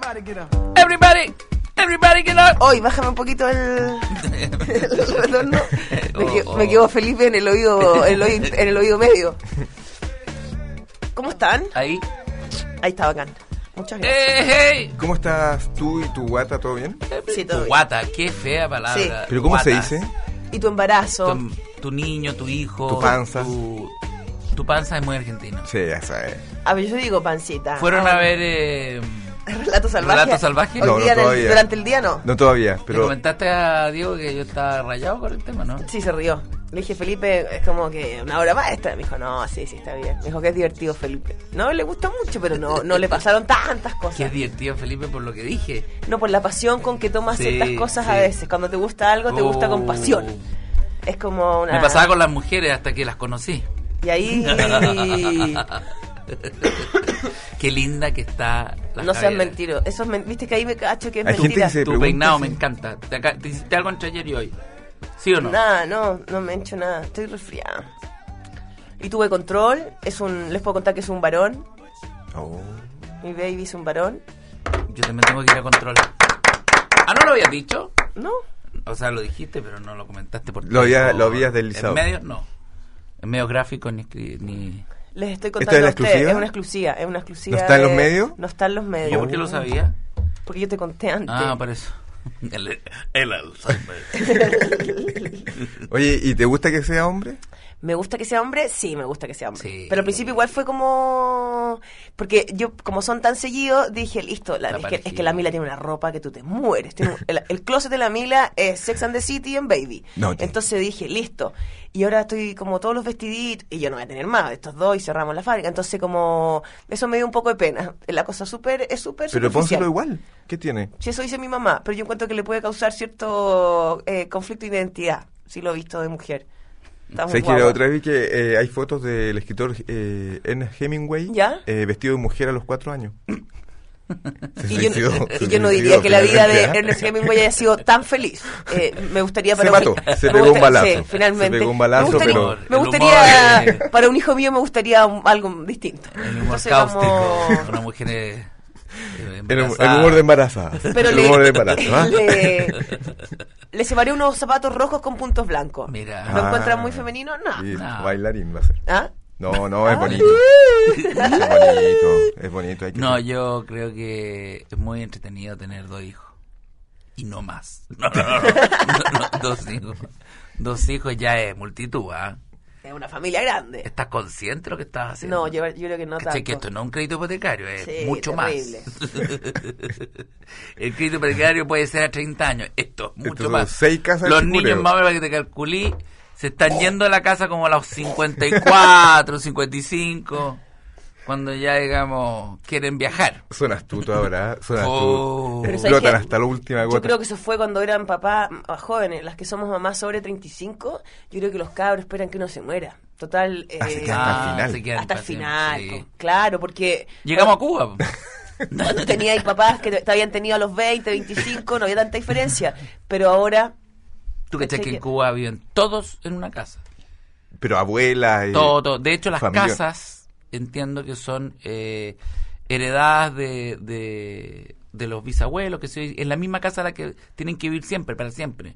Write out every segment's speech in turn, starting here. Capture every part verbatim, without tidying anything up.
Everybody, everybody get up. Hoy, bájame un poquito el, el retorno. Me, Oh, que- oh. me quedó Felipe en el oído, en el oído, en el oído medio. ¿Cómo están? Ahí. Ahí está bacán. Muchas gracias. Eh, hey. ¿Cómo estás tú y tu guata? ¿Todo bien? Sí, todo bien. Guata, qué fea palabra. Sí. ¿Pero cómo se Guata. dice? Y tu embarazo. Tu, tu niño, tu hijo. Tu panza. Tu, tu panza es muy argentino. Sí, esa es. A ver, yo digo pancita. Fueron Ah, a ver eh, Relato salvaje. Relato salvaje. Hoy No, no día en el- todavía. durante el día no. No todavía, Le pero comentaste a Diego que yo estaba rayado con el tema, ¿no? Sí, se rió. Le dije, Felipe, es como que una obra maestra. Me dijo, no, sí, sí, está bien. Me dijo que es divertido, Felipe. No, le gusta mucho, pero no, no le pasaron tantas Qué cosas. divertido, Felipe, por lo que dije. No, por la pasión con que tomas Sí, ciertas cosas a sí. veces. Cuando te gusta algo, te gusta con Oh. pasión. Es como una... Me pasaba con las mujeres hasta que las conocí. Y ahí... Qué linda que está la no seas Javiera. mentiro. Eso es men- Viste que ahí me cacho que es Hay gente mentira. que se- Tu pregunta peinado si- me encanta. ¿Te, aca- te hiciste algo entre ayer y hoy? ¿Sí o no? Nada, no, no me he hecho nada. Estoy resfriada. Y tuve control. Es un... Les puedo contar que es un varón. Oh. Mi baby es un varón. Yo también tengo que ir a control. Ah, ¿no lo habías dicho? ¿No? O sea, lo dijiste, pero no lo comentaste por Lo había- por- lo habías deslizado. En medios, no. En medios gráficos ni... escri- ni... Les estoy ¿Esta contando es la a ustedes. exclusiva? Es una exclusiva. Es una exclusiva. ¿No está en los de- medios? No está en los medios. ¿Yo por qué lo sabía? Porque yo te conté antes. Ah, por eso. El, el Alzheimer. Oye, ¿y te gusta que sea hombre? ¿Me gusta que sea hombre? Sí, me gusta que sea hombre. Sí. Pero al principio igual fue como... Porque yo, como son tan seguidos, dije, listo, la- La es, que, parejita. es que la Mila tiene una ropa que tú te mueres. Tiene un- el, el closet de la Mila es Sex and the City en Baby. No, ya. Entonces dije, listo. Y ahora estoy como todos los vestiditos, y yo no voy a tener más, estos dos, y cerramos la fábrica. Entonces como... Eso me dio un poco de pena. La cosa súper es súper Pero superficial. pónselo igual. ¿Qué tiene? Si eso dice mi mamá, pero yo encuentro que le puede causar cierto eh, conflicto de identidad, si lo he visto de mujer. Está muy ¿Sabes que la guapa. otra vez vi que eh, hay fotos del escritor eh, Ernest Hemingway ¿Ya? eh, vestido de mujer a los cuatro años? Se Y yo, suicidó, y se yo no suicidó diría que la vida de finalmente, ¿ah? Ernest Hemingway haya sido tan feliz. Eh, me gustaría para Se mató, un, se me pegó gusta- un balazo. sí, finalmente. Se pegó un balazo, me gustaría, pero- me El gustaría- humor, eh. para un hijo mío me gustaría un- algo distinto. El humor Entonces, cáustico. como- Una mujer... eh, El, el embarazada. humor de embarazo. Pero el le, humor de embarazo. ¿ah? le, le separé unos zapatos rojos con puntos blancos. Mira. ¿Lo Ah. encuentran muy femenino? No. Y No. bailarín va a ser. ¿Ah? No, no, es Ah. bonito. Es bonito, es bonito. Hay que No, yo creo que es muy entretenido tener dos hijos. Y no más. No, no, no, no. No, no, dos hijos. Dos hijos ya es multitud, ¿ah? Es una familia grande. ¿Estás consciente de lo que estás haciendo? No, yo, yo creo que no ¿Cachai? tanto. Que esto no es un crédito hipotecario, es Sí, mucho terrible. más. El crédito hipotecario puede ser a treinta años. Esto es mucho Estos son más. seis casas Los en niños Chicureo. más o menos que te calculí se están yendo de la casa como a los cincuenta y cuatro, cincuenta y cinco, cuando ya, digamos, quieren viajar. Son astutos ahora, ¿eh? Son Oh. astutos. Pero ¿sabes Explotan qué? hasta la última Yo gota. creo que eso fue cuando eran papás más jóvenes, las que somos mamás sobre treinta y cinco. Yo creo que los cabros esperan que uno se muera. Total. Eh, Ah, se quedan hasta el final. se quedan hasta el para siempre, final, sí. po. Claro, porque. Llegamos a Cuba. Cuando teníais papás que te habían tenido a los veinte, veinticinco, no había tanta diferencia. Pero ahora. Tú cachai que ¿Cachai en que- Cuba viven todos en una casa. Pero abuela y... Todo, todo. De hecho, las familia. casas entiendo que son eh, heredadas de, de, de los bisabuelos, que se, en la misma casa en la que tienen que vivir siempre, para siempre.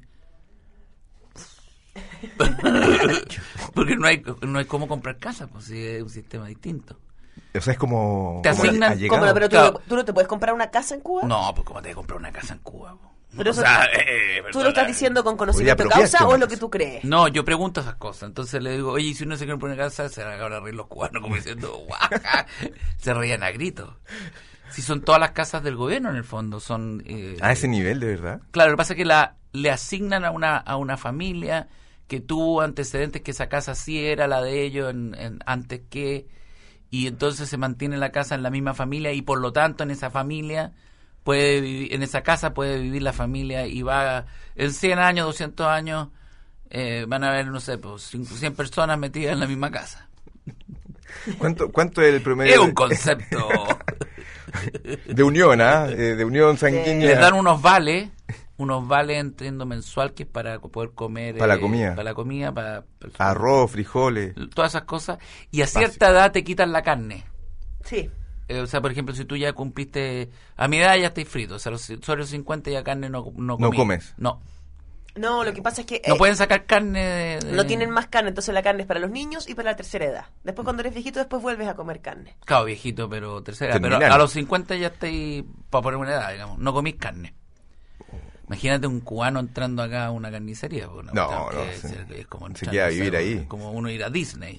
Porque no hay no hay cómo comprar casa, pues si es un sistema distinto. O sea, es como... Te como asignan- allegado. ¿Cómo no? Pero tú, Claro. tú no te puedes comprar una casa en Cuba. No, pues cómo te voy a comprar una casa en Cuba. po? Pero O eso- sea, eh, ¿Tú perdona. lo estás diciendo con conocimiento de Podría causa apropiarte o es una lo que casa. tú crees? No, yo pregunto esas cosas. Entonces le digo, oye, ¿y si uno se quiere poner una casa, se van a reír los cubanos como diciendo, guaja. Se reían a gritos. Si son todas las casas del gobierno en el fondo, son... eh, A ese nivel, de verdad. Claro, lo que pasa es que la, le asignan a una, a una familia que tuvo antecedentes que esa casa sí era la de ellos en, en- antes que... Y entonces se mantiene la casa en la misma familia y por lo tanto en esa familia puede vivir, en esa casa puede vivir la familia y va en cien años, doscientos años eh, van a haber, no sé, pues cien personas metidas en la misma casa. ¿Cuánto, cuánto es el promedio Es un de- concepto. de unión, ¿ah? Eh, de unión sanguínea? Les dan unos vales, unos vales entiendo mensual que es para poder comer Para la eh, comida. para la comida, para, para- Arroz, frijoles. todas esas cosas, y a cierta edad te quitan la carne. Sí. eh, o sea, por ejemplo, si tú ya cumpliste, a mi edad ya estáis frito, o sea, los, sobre los cincuenta ya carne no, no comí. No comes. No. No, lo que pasa es que... No eh, pueden sacar carne de, de- no tienen más carne, entonces la carne es para los niños y para la tercera edad. Después cuando eres viejito, después vuelves a comer carne. Claro, viejito, pero tercera. Terminal. Pero a los cincuenta ya estáis, para poner una edad, digamos, no comís carne. Imagínate un cubano entrando acá a una carnicería. pues, una No, cuestión no, que sí. es, es como Se entrar, queda a no sé, vivir ahí. Como uno ir a Disney.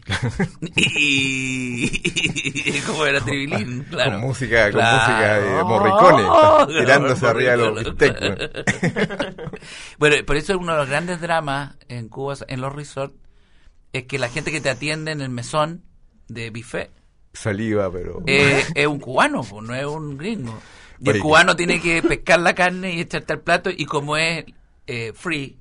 y como era Tribilín, claro. Con música, con Claro. música de Morricone, Oh, tirándose claro, arriba de los Morricone. bistecs. Bueno, por eso uno de los grandes dramas en Cuba, en los resorts, es que la gente que te atiende en el mesón de buffet Saliva, pero... eh, es un cubano, pues, no es un gringo. Y el Oye, cubano tiene que pescar la carne y echarte al plato, y como es eh, free,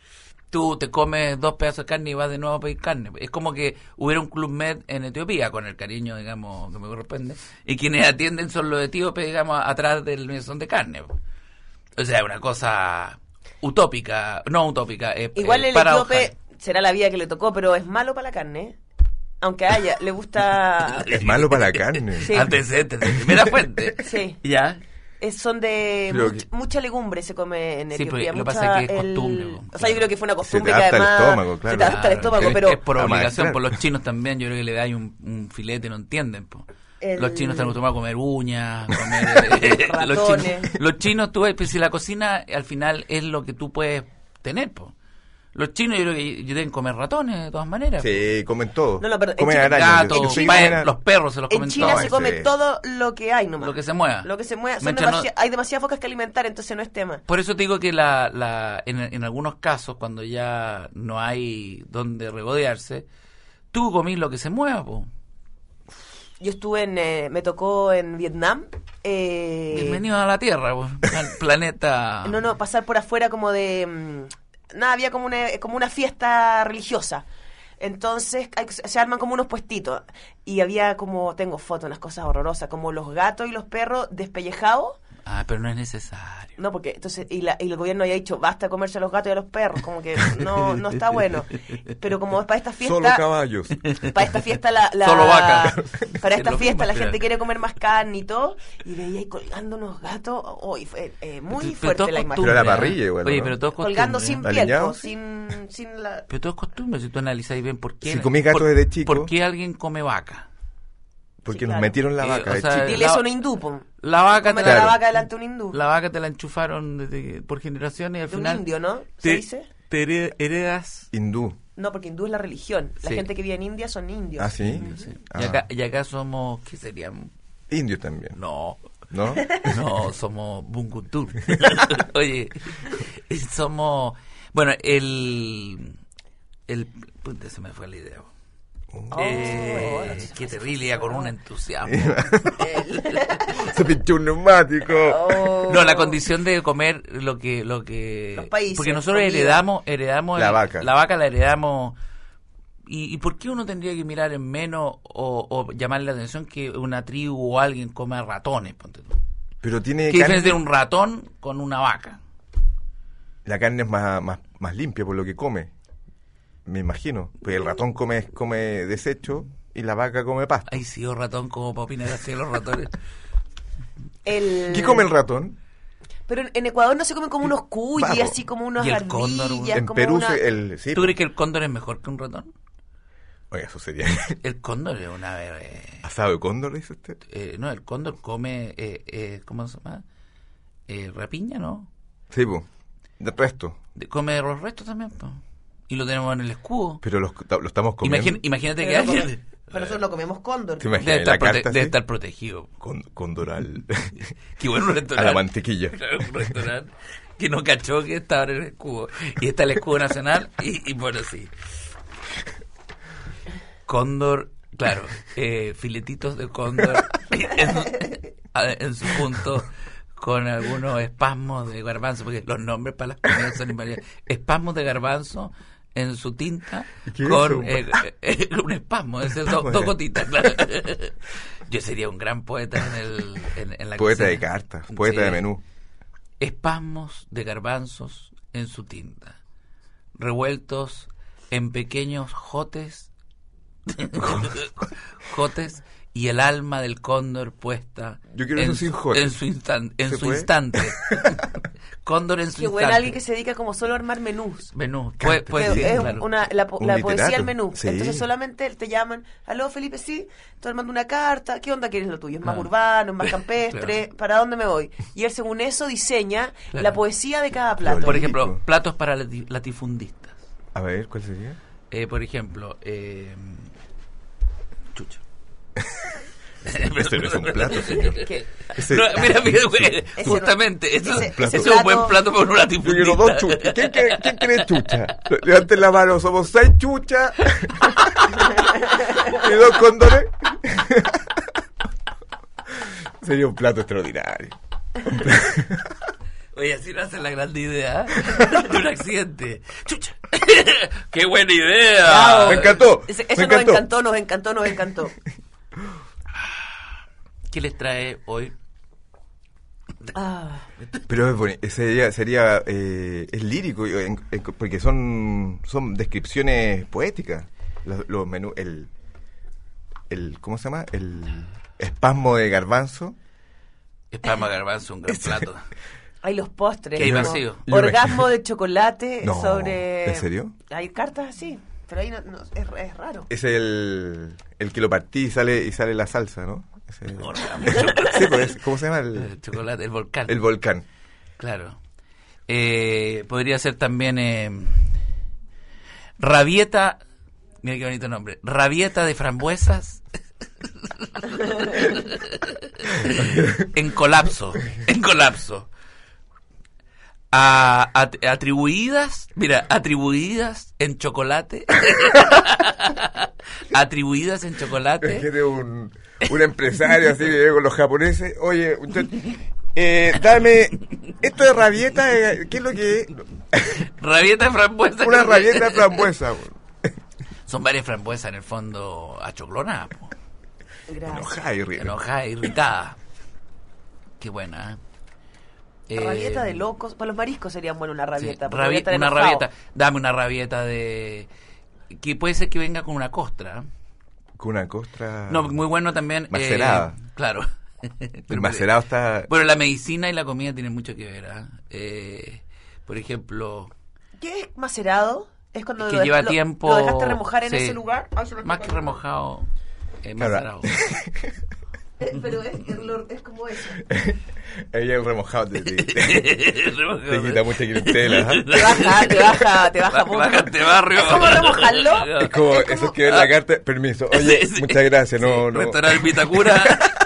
tú te comes dos pedazos de carne y vas de nuevo a pedir carne. Es como que hubiera un Club Med en Etiopía, con el cariño, digamos, que me corresponde, y quienes atienden son los etíopes, digamos, atrás del mesón de carne. O sea, es una cosa utópica, no utópica, eh, Igual eh, el paradojal. etíope será la vida que le tocó, pero es malo para la carne. Aunque a ella le gusta... Es malo para la carne. Sí. Antecedentes de primera fuente. Sí. Ya. Es- son de Pero much- que- mucha legumbre se come en Sí, Etiopía. pero lo que mucha pasa es que es el- costumbre, po, O sea, claro. yo creo que fue una costumbre te que adapta el además estómago, claro. se te adapta el estómago, es, pero es por Ah, obligación, claro. por los chinos también, yo creo que le da un, un filete, no entienden. Po. El- Los chinos están acostumbrados a comer uñas, comer eh, los Ratones. chinos, los chinos, tú ves, pues, si la cocina al final es lo que tú puedes tener, po. Los chinos yo creo que deben comer ratones de todas maneras. Sí, comen todo. No, no, pero en comen Chile- arañas. Gatos, Yo soy pa- buena- los perros se los en comen China todos. se Ay, come sí. todo lo que hay nomás. Lo que se mueva. Lo que se mueva. Son Mientras no- demasi- Hay demasiadas focas que alimentar, entonces no es tema. Por eso te digo que la, la, en, en algunos casos, cuando ya no hay donde regodearse, tú comís lo que se mueva, po. Yo estuve en... eh, me tocó en Vietnam. eh, Bienvenido a la Tierra, po, al planeta. No, no, pasar por afuera como de... mm, nada, había como una, como una fiesta religiosa. Entonces hay- se arman como unos puestitos. Y había como, tengo fotos, unas cosas horrorosas, como los gatos y los perros despellejados. Ah, pero no es necesario. No, porque entonces, y, la, y el gobierno había dicho, basta comerse a los gatos y a los perros, como que no, no está bueno. Pero como es para esta Solo fiesta, caballos. para esta fiesta la, la- Solo vaca. para Es esta lo fiesta mismo, la claro. gente quiere comer más carne y todo, y veía ahí colgando unos gatos, oh, y fue eh, muy Pero fuerte todo es la imagen. Pero a la costumbre, parrilla ¿eh? igual, Oye, ¿no? pero todo es costumbre. Colgando sin piel, ¿Aliñado? po, sin, sin la... Pero todo es costumbre, si tú analizáis bien por qué. Si comí gato por- desde chico. ¿Por qué alguien come vaca? Porque Sí, nos claro. metieron la Eh, vaca o de sea, chico. Dile la- eso a un hindú, po. La vaca, te Comer la, a la Claro. vaca delante de un hindú. la vaca te la enchufaron desde- por generaciones y al De un final indio, ¿no? ¿Se te, dice? te hered- heredas. Hindú. No, porque hindú es la religión. La Sí. gente que vive en India son indios. Ah, sí. Sí. Ah. Y, acá, y acá somos, ¿qué seríamos? Indios también. No, ¿No? no, somos Bungutur. Oye, somos, bueno, el, el, puta, se me fue la idea. Oh, Eh, bueno, qué terrible, ya con un entusiasmo. Se pinchó un neumático. Oh. No, la condición de comer lo que, lo que, Los países, porque nosotros comida. heredamos, heredamos La el- vaca. la vaca la heredamos. ¿Y, y por qué uno tendría que mirar en menos o, o llamarle la atención que una tribu o alguien coma ratones? Ponte tú. Pero tiene ¿Qué carne. diferencia de un ratón con una vaca? La carne es más, más, más limpia por lo que come. Me imagino. Porque el ratón come, come desecho y la vaca come pasto. Ay, sí, o ratón, como para opinar así de los ratones. El... ¿Qué come el ratón? Pero en- en Ecuador no se comen como unos cuyes, Pavo. así como unos Y el cóndor, ardillas, En como Perú una... se- el sí. ¿Tú crees que el cóndor es mejor que un ratón? Oiga, eso sería El cóndor es una... Eh, asado de cóndor, dice usted. eh, no, el cóndor come... Eh, eh, ¿Cómo se llama? Eh, rapiña, ¿no? Sí, pues. De resto. De- come los restos también, po. Y lo tenemos en el escudo. Pero los- lo estamos comiendo. Imagin- imagínate que Pero, no alguien... come- pero nosotros no comemos cóndor. ¿Te imaginas Debe estar, la prote- carta debe así? estar protegido. Con, condoral. Qué bueno un A restaurante. la mantequilla. Claro, un restaurante que no cachó que estaba en el escudo. Y está el escudo nacional y, y bueno, sí. Cóndor, claro, eh, filetitos de cóndor en, en su punto con algunos espasmos de garbanzo, porque los nombres para las comidas son invariables. Espasmos de garbanzo en su tinta ¿Qué es con eso? eh, eh, un espasmo, es decir, do- dos gotitas, claro. Yo sería un gran poeta en, el, en, en la Poeta cocina. de cartas, poeta Sí. de menú. Espasmos de garbanzos en su tinta, revueltos en pequeños jotes, jotes y el alma del cóndor puesta Yo quiero en, eso sin joder. en su, instan- en ¿Se su puede? instante. Cóndor en su Qué instante. bueno, alguien que se dedica como solo a armar menús. Menú. Puede, Canta. puede Que ser, es claro. una, la, po- Un la literato. poesía al menú. Sí. Entonces solamente te llaman, aló Felipe, sí, estoy armando una carta, ¿qué onda quieres lo tuyo? ¿Es más Ah. urbano, es más campestre? Claro. ¿Para dónde me voy? Y él según eso diseña Claro. la poesía de cada plato. Por Lírico. ejemplo, platos para lati- latifundistas. A ver, ¿cuál sería? Eh, por ejemplo, eh, chucha. Este no es un plato, señor. ¿Qué? Ese- No, mira, mira, güey, Ese justamente, no- eso, ese- ese ese es un buen plato- plato para un Yo latifundista. quiero dos chuchas. ¿Quién quiere, quién quiere chucha? Levanten la mano, somos seis chuchas. Y dos cóndores. Sería un plato extraordinario. Oye, así no hacen la gran idea de un accidente. ¡Chucha! ¡Qué buena idea! Bravo. Me encantó. Ese- me Eso nos encantó. encantó, nos encantó, nos encantó. ¿Qué les trae hoy? Ah, Pero es boni- sería, sería eh, es lírico, en- en- porque son son descripciones poéticas. Los, los menús, el, el, ¿cómo se llama? El espasmo de garbanzo. Espama garbanzo, un gran plato. hay los postres. Que hay como vacío. Yo Orgasmo de chocolate No, sobre... ¿en serio? Hay cartas así, pero ahí no, no- es, es raro. Es el, el que lo partí y sale y sale la salsa, ¿no? Ese- Orgasmo. sí, pues, ¿cómo se llama? El El, chocolate, el volcán. el volcán. Claro. Eh, podría ser también eh, rabieta. Mira qué bonito nombre. Rabieta de frambuesas. En colapso. En colapso. A- at- atribuidas. Mira, atribuidas en chocolate. Atribuidas en chocolate. Imagínate un, un empresario así que con los japoneses. Oye, muchacho, eh, dame. Esto de rabieta, eh, ¿qué es lo que es? Rabieta de frambuesa. Una rabieta de frambuesa. güey. Son varias frambuesas en el fondo achoclonadas, po. Gracias. Enojada y ríe. Enojada, irritada. Qué buena, ¿eh? Eh, Rabieta de locos. Para los mariscos serían bueno una sí, rabieta. porque rabi- voy a estar una enojado. rabieta. Dame una rabieta de... Que puede ser que venga con una costra. Con una costra. No, muy bueno también... eh, Macerada. claro. El Pero- macerado está. Bueno, la medicina y la comida tienen mucho que ver, ¿ah? Eh, por ejemplo... ¿Qué es macerado? Es cuando Que lo, lleva lo- tiempo... lo dejaste remojar en sí. ese lugar. Ay, se me Más que escapa. remojado, eh, Claro. macerado. Eh, Pero es, es lo- es como eso. Ahí el remojado te, te- Remojado. te quita mucha clientela. ¿ah? Te baja, te baja, te baja mucho. Baja este barrio. ¿Es como remojarlo? Es como, Es como- eso es que ver la carta. Permiso. Oye, Sí, sí. muchas gracias. No, Sí, no. Restaurante Vitacura.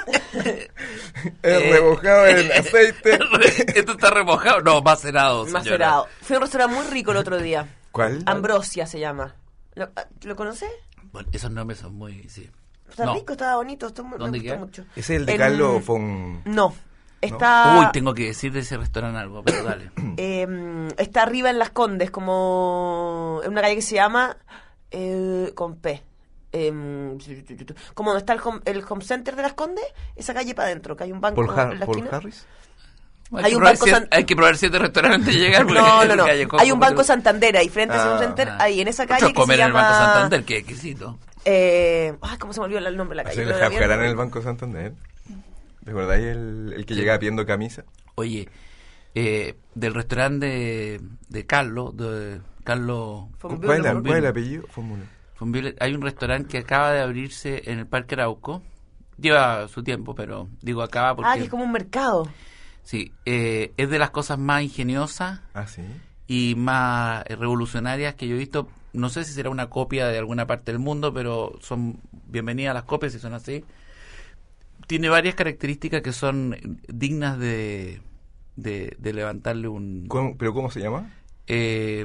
Es eh, remojado en aceite. Esto está remojado. No, macerado. señora. Macerado. Fui a un restaurante muy rico el otro día. ¿Cuál? Ambrosia se llama. ¿Lo, ¿lo conoces? Bueno, esos nombres son muy. Sí. Está No. rico, estaba bonito. Esto me ¿Dónde gustó queda? mucho. ¿Ese es el de En- Carlos o fue un.? No. Está, Uy, tengo que decir de ese restaurante algo, pero dale. eh, está arriba en Las Condes, como en una calle que se llama eh, con P. Eh, como donde está el home, el home center de Las Condes, esa calle para adentro, que hay un banco ¿Paul, Har- en la Paul esquina. Harris? Hay, Hay que un probar banco siete, san- hay que probar siete restaurantes antes de llegar. porque No, no, no. calle Coco, Hay un banco pero- Santander ahí, frente al Ah, Ciudad Center, Ah. ahí en esa calle Nosotros que se comer en el Banco llama... Santander, qué exquisito. Eh, ay, ¿cómo se me olvidó el nombre de la calle? ¿Hacer el Pero era bien- Jafgarán en el Banco Santander? ¿Recordáis el, el que Sí. llegaba pidiendo camisa? Oye, eh, del restaurante de, de Carlos, de Carlos Fonville, ¿Cuál es, la- Fonville. cuál es el apellido? Fórmula. Fonville, hay un restaurante que acaba de abrirse en el Parque Arauco. Lleva su tiempo, pero digo acaba porque... Ah, que es como un mercado. Sí, eh, es de las cosas más ingeniosas Ah, sí. y más eh, revolucionarias que yo he visto. No sé si será una copia de alguna parte del mundo, pero son bienvenidas las copias si son así. Tiene varias características que son dignas de, de, de levantarle un... ¿Cómo- ¿Pero cómo se llama? Eh,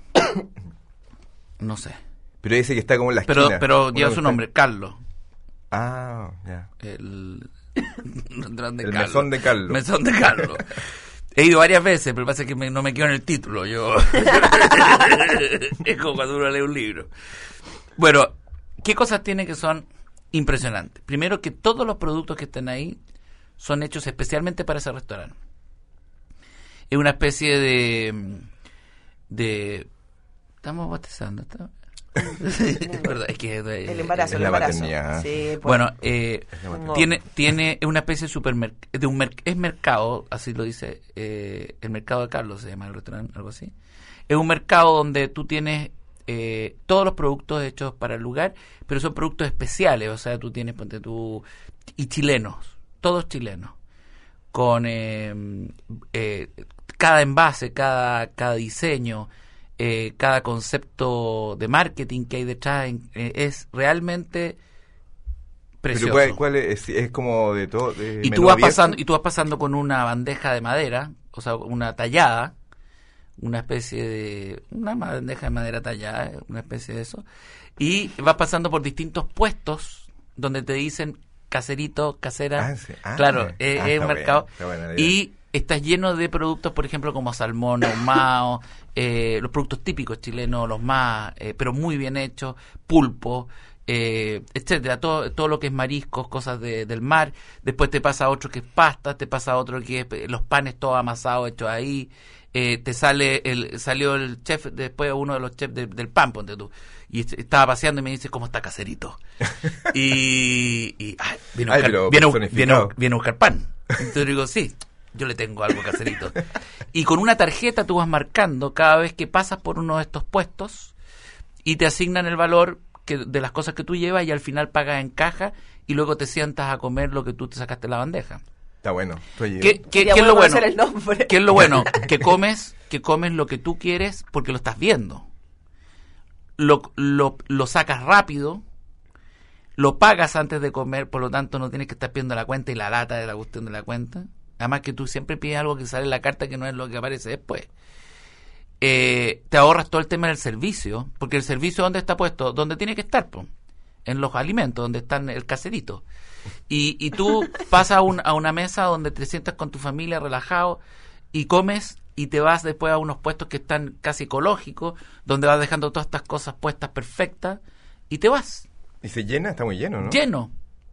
no sé. Pero ese que está como en la Pero, esquina. pero Uno lleva que su está- nombre, Carlos. Ah, ya. El, restaurante El Carlos. mesón de Carlos. Mesón de Carlos. He ido varias veces, pero pasa que me- no me quedo en el título. Yo es como cuando uno lee un libro. Bueno, ¿qué cosas tiene que son impresionantes? Primero, que todos los productos que están ahí son hechos especialmente para ese restaurante. Es una especie de... de estamos botezando. ¿Está? Es verdad, es que eh, El embarazo, Es el la embarazo. maternidad. Sí, pues. Bueno, eh, No. tiene tiene una especie de supermercado, de un mer- es mercado, así lo dice, eh, el mercado de Carlos se llama el restaurante, algo así. Es un mercado donde tú tienes eh, todos los productos hechos para el lugar, pero son productos especiales, o sea, tú tienes, ponte tú, y chilenos, todos chilenos, con eh, eh, cada envase, cada, cada diseño, eh, cada concepto de marketing que hay detrás, en- eh, es realmente precioso. Pero ¿cuál, cuál es? Es como de todo. De y menú tú vas abierto. pasando y tú vas pasando con una bandeja de madera, o sea, una tallada, una especie de una bandeja de madera tallada, una especie de eso, y vas pasando por distintos puestos donde te dicen caserito, casera, Ah, sí. Ah, claro, ah, es, está es un bueno, mercado está buena la idea. y estás lleno de productos, por ejemplo, como salmón ahumado, eh, los productos típicos chilenos, los más, eh, pero muy bien hechos, pulpo, eh, etcétera, todo, todo lo que es mariscos, cosas de, del mar. Después te pasa otro que es pasta, te pasa otro que es eh, los panes todos amasados hechos ahí. Eh, te sale el salió el chef, después uno de los chefs de- del pan, ponte tú, y est- estaba paseando y me dice cómo está caserito y, y ay, viene, a Ay, buscar, pero viene, a bu- personificado. viene a- viene a buscar pan. Entonces digo, sí, yo le tengo algo caserito. Y con una tarjeta tú vas marcando cada vez que pasas por uno de estos puestos y te asignan el valor que, de las cosas que tú llevas y al final pagas en caja y luego te sientas a comer lo que tú te sacaste de la bandeja. Está bueno. Estoy- ¿Qué, qué- Sería qué es lo bueno? conocer el nombre. ¿Qué es lo bueno? Que comes, que comes lo que tú quieres porque lo estás viendo. Lo, lo, lo sacas rápido, lo pagas antes de comer, por lo tanto no tienes que estar pidiendo la cuenta y la lata de la cuestión de la cuenta. Además que tú siempre pides algo que sale en la carta que no es lo que aparece después. Eh, te ahorras todo el tema del servicio, porque el servicio ¿dónde está puesto? Donde tiene que estar, po, en los alimentos, donde están el caserito. Y, y tú pasas a, un- a una mesa donde te sientas con tu familia relajado y comes y te vas después a unos puestos que están casi ecológicos, donde vas dejando todas estas cosas puestas perfectas y te vas Y se llena, está muy lleno, ¿no? lleno.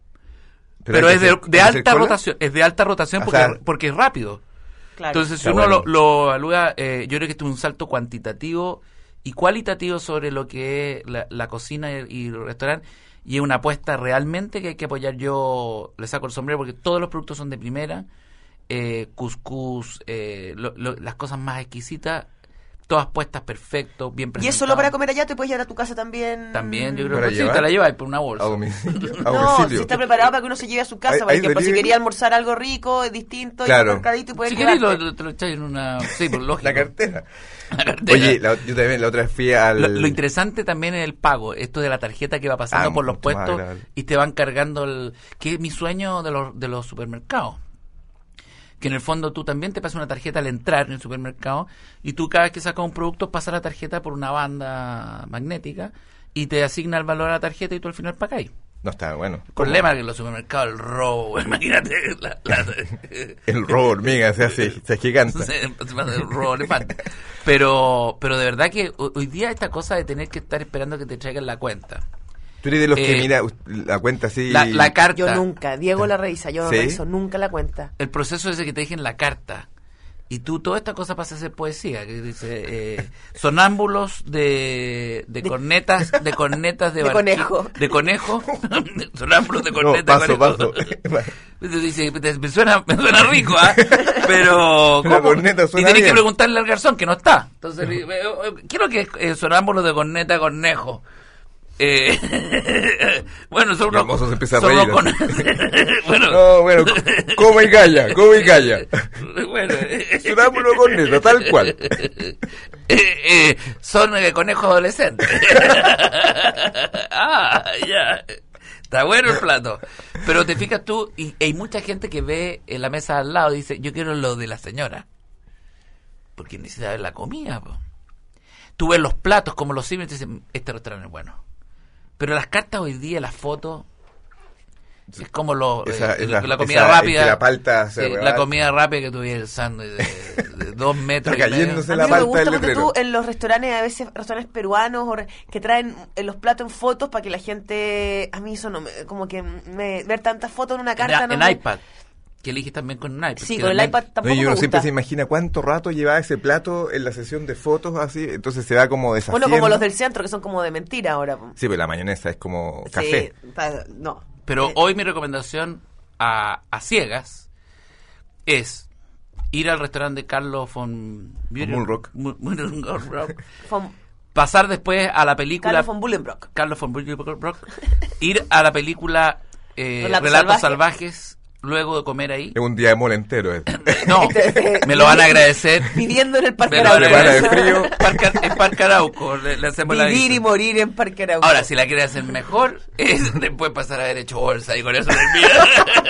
Pero, hay es que de, hacer- de hay que hacer alta cola. rotación, es de alta rotación O porque, sea, porque es rápido. Claro. Entonces, si Está uno bueno. lo, lo evalúa, eh, yo creo que este es un salto cuantitativo y cualitativo sobre lo que es la, la cocina y, y el restaurante, y es una apuesta realmente que hay que apoyar. Yo le saco el sombrero porque todos los productos son de primera, eh, cuscús, eh, lo- lo- las cosas más exquisitas, todas puestas perfecto, bien ¿Y presentadas. es solo para comer allá? ¿Te puedes llevar a tu casa también? También, yo creo ¿Para que sí, llevar? te la llevas por una bolsa. A domicilio. A No, domicilio. si está preparado para que uno se lleve a su casa, ¿Hay- por hay ejemplo, si delivery? quería almorzar algo rico, distinto, Claro. y un mercadito y poder Si querés, lo, llevarte. lo- te lo echáis en una... Sí, por lógico. La cartera. La cartera. Oye, la- yo también la otra vez fui al... Lo, lo interesante también es el pago, esto de la tarjeta que va pasando Ah, por los mucho más puestos agradable. y te van cargando el... que es mi sueño de los, de los supermercados. Que en el fondo tú también te pasas una tarjeta al entrar en el supermercado y tú cada vez que sacas un producto pasas la tarjeta por una banda magnética y te asigna el valor a la tarjeta y tú al final pagáis. No está bueno. El problema es que en los supermercados el robo, imagínate, la, la- El robo hormiga se hace, se giganta. se- se pasa el robo elefante. Pero, pero de verdad que ho- hoy día esta cosa de tener que estar esperando que te traigan la cuenta. Tú eres de los que Eh, mira la cuenta así... La, la carta. Yo nunca, Diego la revisa, yo no ¿Sí? reviso nunca la cuenta. El proceso ese que te dejen la carta y tú toda esta cosa pasa a ser poesía, que dice eh, sonámbulos de, de cornetas de cornetas de, De barqui- conejo. de conejo sonámbulos de No, cornetas paso, de conejo. paso. Entonces dice, me suena, me suena rico, ¿ah? Pero La ¿cómo? corneta Y suena tienes que bien. preguntarle al garzón que no está. Entonces eh, eh, quiero que eh, sonámbulos de corneta conejo. Eh, bueno, son Y el mozo se empieza a son reír. unos con- bueno, No, bueno, come y calla, come y calla. bueno, eh, Sonámbulo con eso, tal cual. eh, eh, son eh, conejos adolescentes. Ah, ya. Está bueno el plato. Pero te fijas tú, y hay mucha gente que ve en la mesa al lado y dice, yo quiero lo de la señora. Porque necesita ver la comida, po. Tú ves los platos como los sirven y te dicen, este restaurante es bueno. Pero las cartas hoy día, las fotos, es como lo, Esa- eh, esa- la comida esa- rápida. que la palta se sí, rebate. la comida rápida que tuviera el sándwich de, de dos metros. Está y medio. cayéndose A la mí me palta gusta del porque letrero. tú en los restaurantes, a veces restaurantes peruanos o re- que traen en los platos en fotos para que la gente, a mí eso no me, como que me, ver tantas fotos en una carta en, no en me- iPad. que eliges también con un iPad. Sí, que con el también- iPad No, tampoco y me uno gusta. siempre se imagina cuánto rato llevaba ese plato en la sesión de fotos, así, entonces se va como desafiando. Bueno, como los del centro, que son como de mentira ahora. po. Sí, pero la mayonesa es como café. Sí, pa- no. Pero Eh, hoy mi recomendación a, a ciegas es ir al restaurante de Carlos von Mulrock. Mu- Mulrock, von- pasar después a la película Carlos von Bullenbrock. Carlos von Mulrock, ir a la película eh, Relatos Relatos Salvajes. Salvajes, luego de comer ahí. Es un día de mole entero. eh. No, me lo van a agradecer. Viviendo en el Parque Me lo van a Prepara Arauco. el frío. Parque- en Parque Arauco le, le hacemos la Vivir visita. y morir en Parque Arauco. Ahora, si la quiere hacer mejor, es después pasar a haber hecho bolsa y con eso termina.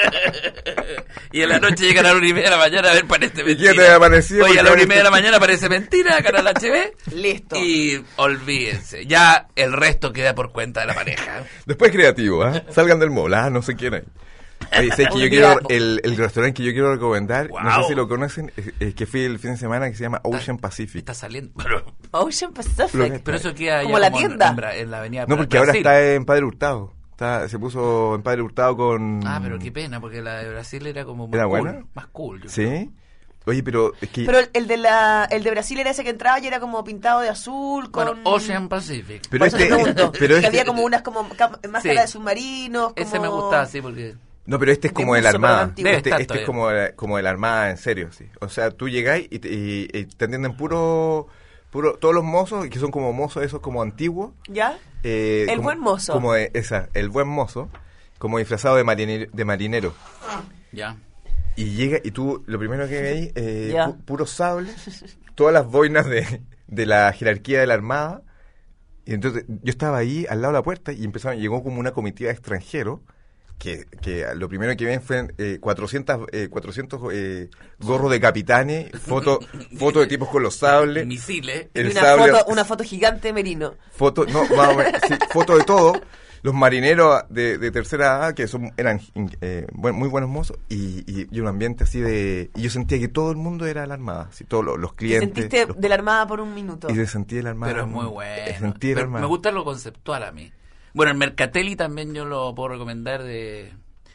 Y en la noche llegan a la una y media de la mañana a ver parece ¿Y mentira. qué te ha parecido? Oye, a la Porque una y media de la mañana parece mentira, Canal H B. Listo. Y olvídense, ya el resto queda por cuenta de la pareja. Después creativo, ¿ah? Salgan del mall, ¿ah? No sé quién hay. Oye, ¿sabes que Un yo día- quiero, el, el restaurante que yo quiero recomendar, no Wow. sé si lo conocen, es, es que fui el fin de semana, que se llama Ocean Pacific. Está saliendo. Pero, Ocean Pacific. Lo que- pero eso queda Como ya la como en- tienda. En, Bra- en la avenida No, Bra- porque ahora Brasil. está en Padre Hurtado. Está, se puso en Padre Hurtado con... Ah, pero qué pena, porque la de Brasil era como más ¿Era cool. buena? Más cool. yo creo. ¿Sí? Oye, pero es que... Pero el, el de la el de Brasil era ese que entraba y era como pintado de azul con Bueno, Ocean Pacific. Pero Por eso te este- pregunto, pero que este- había como unas como cam- máscara Sí. de submarinos, como... Ese me gustaba, sí, porque... No, pero este es de como de la buzo, pero Armada. antiguo. Debe Este, estar este es todavía. como de, como de la Armada, en serio, sí. O sea, tú llegáis y te, y- y te atienden puro, puro... Todos los mozos, que son como mozos esos como antiguos. ¿Ya? eh, El como- buen mozo. Como de, esa, el buen mozo. Como disfrazado de marinero. De marinero. Ya. Y llega, y tú, lo primero que veis, eh, Ya. pu- puros sables, todas las boinas de, de la jerarquía de la Armada. Y entonces yo estaba ahí al lado de la puerta y empezaron, llegó como una comitiva de extranjeros que, que lo primero que ven fue eh, cuatrocientos, eh, cuatrocientos eh, gorros de capitanes, fotos foto de tipos con los sables, Misiles. Y el una, sable, foto, una foto gigante de Merino. foto, no, más o menos, sí, foto de todo. Los marineros de, de tercera edad, que son eran eh, buen- muy buenos mozos, y, y, y un ambiente así de... Y yo sentía que todo el mundo era la Armada, así, todos los, los Te clientes. sentiste los- de la Armada por un minuto. y se sentía la Armada. Pero es muy bueno. Sentí la Pero Armada. me gusta lo conceptual a mí. Bueno, el Mercatelli también yo lo puedo recomendar de...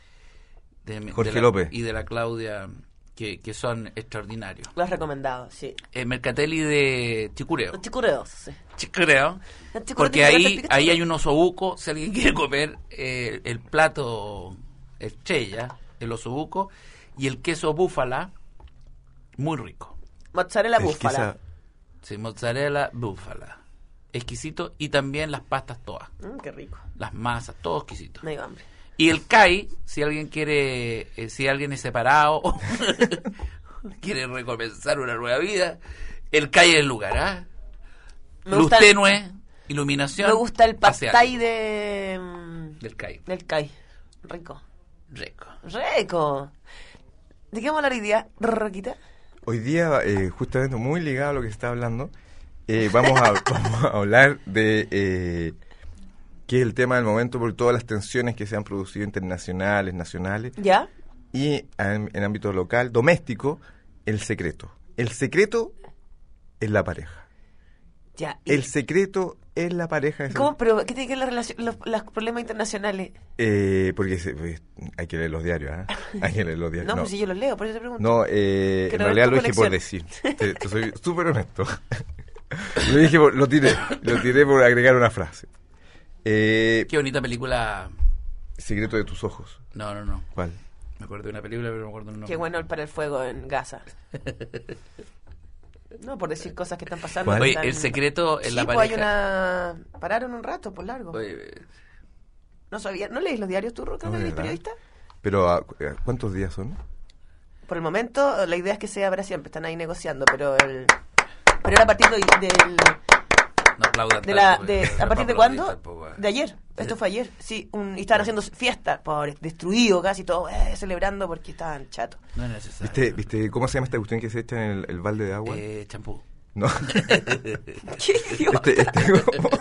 de mi- Jorge de la- López. Y de la Claudia, que, que son extraordinarios. Lo has recomendado, sí. El Mercatelli de Chicureo. Los chicureos, sí. Chicureo. Los chicureos Porque tienen que ahí, respirar. ahí hay un osobuco, si alguien quiere comer eh, el plato estrella, el osobuco, y el queso búfala, muy rico. Mozzarella Es que búfala. esa- Sí, mozzarella búfala. Exquisito. Y también las pastas todas. Mm, qué rico. Las masas, todo exquisito. Me dio hambre. Y el C A I, si alguien quiere, eh, si alguien es separado, quiere recomenzar una nueva vida, el C A I es el lugar, ¿ah? Me Luz gusta el- tenue, iluminación. Me gusta el pad hacia- thai de... mm, del C A I. del Kai. Rico. Rico. Rico. ¿De qué vamos a hablar hoy día, Roquita? Hoy día, eh, justamente muy ligado a lo que se está hablando, eh, vamos, a, vamos a hablar de eh, qué es el tema del momento por todas las tensiones que se han producido internacionales, nacionales, ¿Ya? y en, en ámbito local, doméstico, el secreto. El secreto es la pareja. Ya. ¿Y El secreto es la pareja. es el- ¿Cómo? ¿Pero qué tiene que ver la relación, los, los problemas internacionales? Eh, porque se- pues, hay que leer los diarios, ¿ah? Hay que leer los diarios. No, No, pues si yo los leo, por eso te pregunto. No, eh, Que en no realidad es tu lo dije por conexión. decir. Te, te soy súper honesto. Lo dije por- lo tiré. Lo tiré por agregar una frase. Eh, Qué bonita película. secreto de tus ojos. No, no, no. ¿Cuál? Me acuerdo de una película, pero no me acuerdo el nombre. Qué bueno el para el fuego en Gaza. No, por decir cosas que están pasando. ¿Cuál? que Oye, están- el secreto en Sí, la pues hay pareja. una... Pararon un rato, por largo. Oye, No sabía, ¿no lees los diarios tú, Roca, No, que eres ¿verdad? periodista? Pero, ¿a- a ¿cuántos días son? Por el momento, la idea es que sea para siempre, están ahí negociando, pero el... Pero era a partir de- del... no aplaudan De la, tanto, de, porque ¿A partir de no cuándo? aplaudís tampoco, eh. De ayer. Esto fue ayer. Sí, un, y estaban haciendo fiesta, pobres, destruido casi todo, eh, celebrando porque estaban chatos. No es necesario. ¿Viste, ¿Viste cómo se llama esta cuestión que se echa en el, el balde de agua? Eh, champú. No. ¿Qué idiota? Este, este, ¿cómo?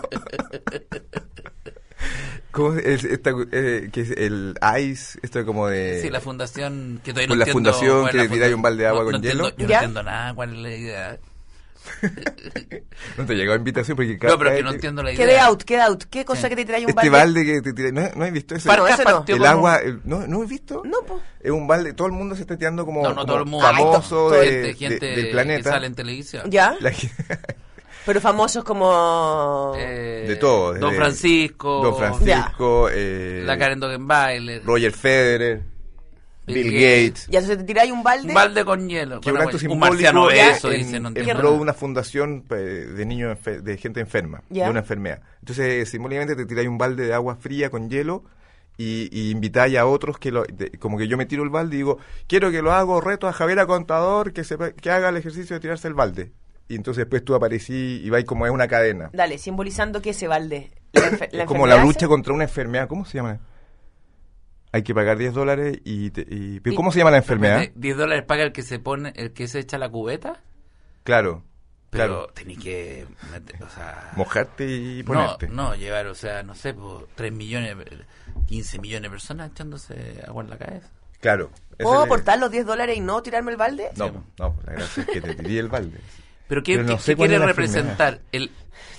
¿Cómo es esta, eh, que es el ice? Esto como de... Sí, la fundación que todavía Con no la entiendo fundación cuál es que la le tiráis funda- un balde de agua no- con no entiendo- hielo. Yo no ¿Ya? entiendo nada cuál es la idea. No te llegó invitación porque... No, pero que no entiendo la idea. Quedé out, quedé out. ¿Qué cosa Sí. que te trae un Este balde? balde que te tira, ¿no, ¿no has visto ese? Bueno, Parca ese no. partió El como- agua, el- ¿no, ¿no has visto? No, pues. Es un balde, todo el mundo se está tirando como, No, no como todo el mundo. famoso Ay, de- gente, de- gente del que planeta. sale en televisión. ¿Ya? La gen- Pero famosos como... Eh, de todo. Don de- Francisco. Don Francisco, eh, La Karen Dogenbailer. Roger Federer, Bill Bill Gates. Gates. Ya, entonces te tiráis un balde. Un balde con hielo. Que con un agua. acto Un simbólico marciano obeso, en, dice. No en entiendo. pro de una fundación eh, de niños, enfer- de gente enferma, Ya. de una enfermedad. Entonces, simbólicamente te tiráis un balde de agua fría con hielo y, y invitáis a otros que lo, de- como que yo me tiro el balde y digo, quiero que lo hago, reto a Javier Contador que, sepa, que haga el ejercicio de tirarse el balde. Y entonces después tú aparecí y vais como es una cadena. Dale, simbolizando que ese balde. La enfer- la Es como la enfermedad lucha esa. contra una enfermedad. ¿Cómo se llama? Hay que pagar diez dólares y... te- y- ¿pero Y- ¿Cómo se llama la enfermedad? diez dólares paga el que se pone, el que se echa la cubeta. Claro, Pero claro. tenés que meter, o sea, Mojarte y no, ponerte. no, llevar, o sea, no sé, pues, tres millones, quince millones de personas echándose agua en la cabeza. Claro. ¿Puedo Ese- aportar los diez dólares y no tirarme el balde? No, no, la gracia es que te tiré el balde. Pero ¿qué, Pero no qué- sé qué cuál quiere es la representar? El,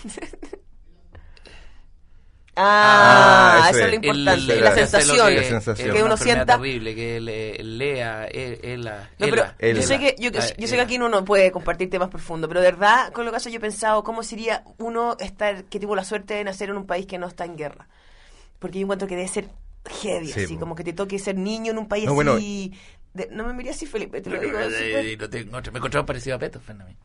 Ah, Ah, eso eso es lo es. importante. El- la eso es lo sensación. que- La Que, sensación. es uno una enfermedad sienta. terrible, que le, lea, el, ela, No, pero ela, yo Ela. sé que yo, yo sé que aquí uno no puede compartir temas profundos, pero de verdad, con lo que hace yo he pensado cómo sería uno estar que tuvo la suerte de nacer en un país que no está en guerra. Porque yo encuentro que debe ser heavy, Sí, así po. como que te toque ser niño en un país No, bueno. así. de- no me miré así, Felipe, te lo digo. Eh, súper- no tengo otro. Me encontraba parecido a Beethoven a mí.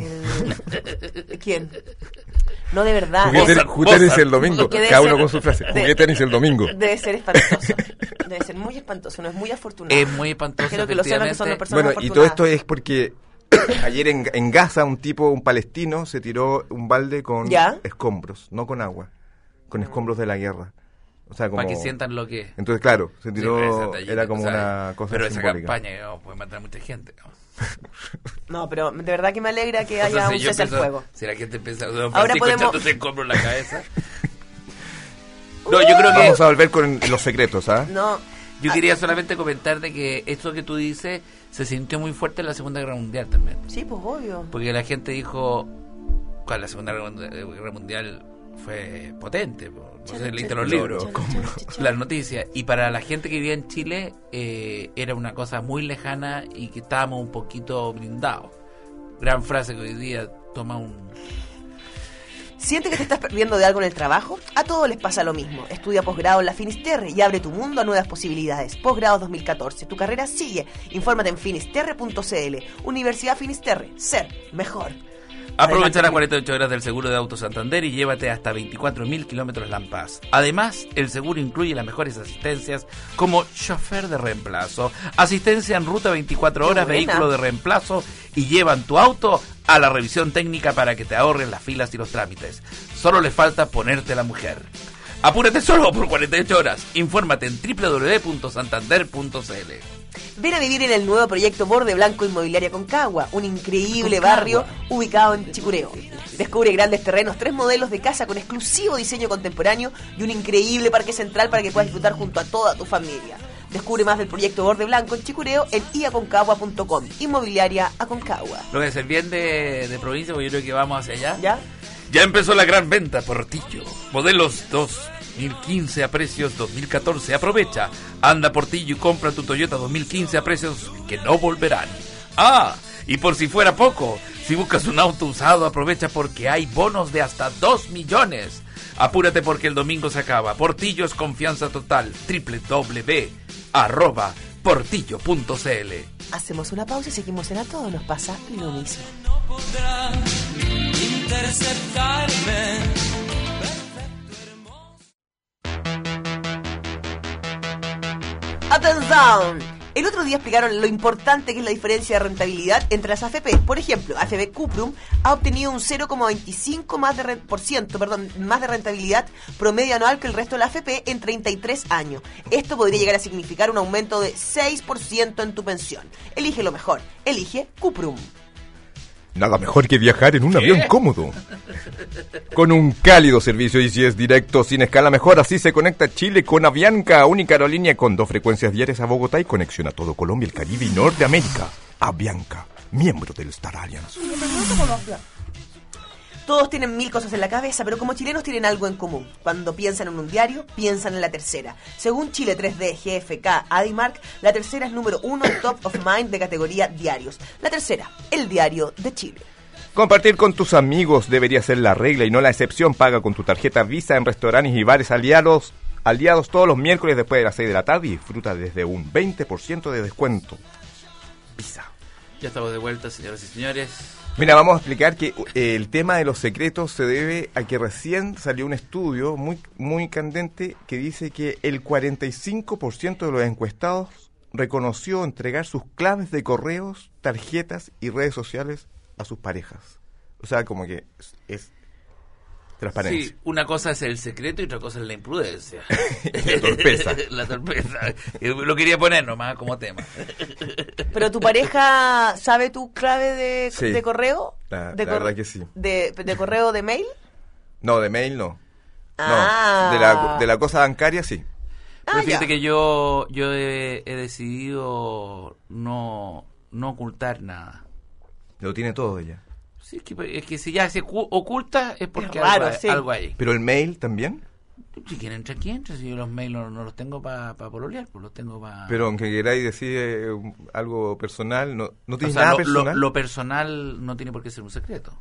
Eh, ¿Quién? No, de verdad. Jugué debe tenis- ser- jugué tenis el domingo. Que debe Cada uno ser- con su frase. de- Jugué tenis el domingo. Debe ser espantoso. Debe ser muy espantoso. No es muy afortunado. Es muy espantoso. Quiero que lo sepan que son las efectivamente. personas Bueno, y afortunadas. todo esto es porque ayer en, en Gaza un tipo, un palestino, se tiró un balde con ¿Ya? escombros, no con agua, con escombros de la guerra. O sea, como... Para que sientan lo que es. Entonces, claro, se Sí, tiró, pero esa tallita, era como o sea, una cosa Pero esa simbólica. campaña no, puede matar a mucha gente. ¿no? No, pero de verdad que me alegra que O haya sea, si un yo cese al empiezo- fuego. Si la gente empieza a Don Ahora Francisco podemos- echándose escombros en la cabeza. No, yo creo que... Vamos a volver con los secretos, ¿ah? No, Yo quería solamente comentar de que esto que tú dices se sintió muy fuerte en la Segunda Guerra Mundial también. sí, pues obvio. Porque la gente dijo, ¿cuál? La Segunda Guerra Mundial fue potente. Po. No sé, leíste los libros, las noticias. Y para la gente que vivía en Chile eh, era una cosa muy lejana y que estábamos un poquito blindados. Gran frase que hoy día toma un... ¿Sientes que te estás perdiendo de algo en el trabajo? A todos les pasa lo mismo. Estudia posgrado en la Finisterre y abre tu mundo a nuevas posibilidades. Posgrado dos mil catorce. Tu carrera sigue. Infórmate en finisterre punto c l. Universidad Finisterre. Ser mejor. Aprovecha Adelante, las cuarenta y ocho horas del seguro de Auto Santander y llévate hasta veinticuatro mil kilómetros Lampaz. Además, el seguro incluye las mejores asistencias como chofer de reemplazo, asistencia en ruta veinticuatro horas, Qué buena. vehículo de reemplazo y llevan tu auto a la revisión técnica para que te ahorren las filas y los trámites. Solo le falta ponerte la mujer. Apúrate solo por cuarenta y ocho horas. Infórmate en doble u doble u doble u punto santander punto c l. Ven a vivir en el nuevo proyecto Borde Blanco Inmobiliaria Concagua, un increíble Concagua. barrio ubicado en Chicureo. Descubre grandes terrenos, tres modelos de casa con exclusivo diseño contemporáneo y un increíble parque central para que puedas disfrutar junto a toda tu familia. Descubre más del proyecto Borde Blanco en Chicureo en i aconcagua punto com. Inmobiliaria Aconcagua. Lo que es el bien de, de provincia, porque yo creo que vamos hacia allá. ¿Ya? Ya empezó la gran venta, Portillo. Modelos dos mil quince a precios dos mil catorce. Aprovecha. Anda a Portillo y compra tu Toyota dos mil quince a precios que no volverán. Ah, y por si fuera poco, si buscas un auto usado, aprovecha porque hay bonos de hasta dos millones. Apúrate porque el domingo se acaba. Portillo es confianza total. doble u doble u doble u arroba portillo punto c l. Hacemos una pausa y seguimos en A Todo Nos Pasa Lo Mismo. No podrá interceptarme. ¡Atención! El otro día explicaron lo importante que es la diferencia de rentabilidad entre las A F P. Por ejemplo, A F P Cuprum ha obtenido un cero coma veinticinco más de re- por ciento, perdón, más de rentabilidad promedio anual que el resto de la A F P en treinta y tres años. Esto podría llegar a significar un aumento de seis por ciento en tu pensión. Elige lo mejor. Elige Cuprum. Nada mejor que viajar en un avión cómodo. Con un cálido servicio y si es directo, sin escala mejor, así se conecta Chile con Avianca, única aerolínea con dos frecuencias diarias a Bogotá y conexión a todo Colombia, el Caribe y Norteamérica. Avianca, miembro del Star Alliance. Todos tienen mil cosas en la cabeza, pero como chilenos tienen algo en común. Cuando piensan en un diario, piensan en la tercera. Según Chile tres D, G F K, Adimark, la tercera es número uno en Top of Mind de categoría diarios. La tercera, el diario de Chile. Compartir con tus amigos debería ser la regla y no la excepción. Paga con tu tarjeta Visa en restaurantes y bares aliados, aliados todos los miércoles después de las seis de la tarde y disfruta desde un veinte por ciento de descuento. Visa. Ya estamos de vuelta, señoras y señores. Mira, vamos a explicar que eh, el tema de los secretos se debe a que recién salió un estudio muy, muy candente que dice que el cuarenta y cinco por ciento de los encuestados reconoció entregar sus claves de correos, tarjetas y redes sociales a sus parejas. O sea, como que es, es transparencia. Sí, una cosa es el secreto y otra cosa es la imprudencia. La torpeza. La torpeza. Lo quería poner nomás como tema. ¿Pero tu pareja sabe tu clave de, Sí. de correo? La- de la verdad que sí. De, ¿De correo de mail? No, de mail no. Ah. No, de la, de la cosa bancaria sí. Pero Ah, fíjate ya. que yo yo he, he decidido no, no ocultar nada. Lo tiene todo ella. Sí, es, que, es que si ya se cu- oculta es porque Es raro, algo, hay- sí. algo hay. Pero el mail también. Si quieren entrar, aquí entra. Si yo los mails no, no los tengo para pa pololear, pues los tengo para... Pero aunque queráis decir eh, un- algo personal, no, no O tienes sea, nada lo, personal. Lo, lo personal no tiene por qué ser un secreto.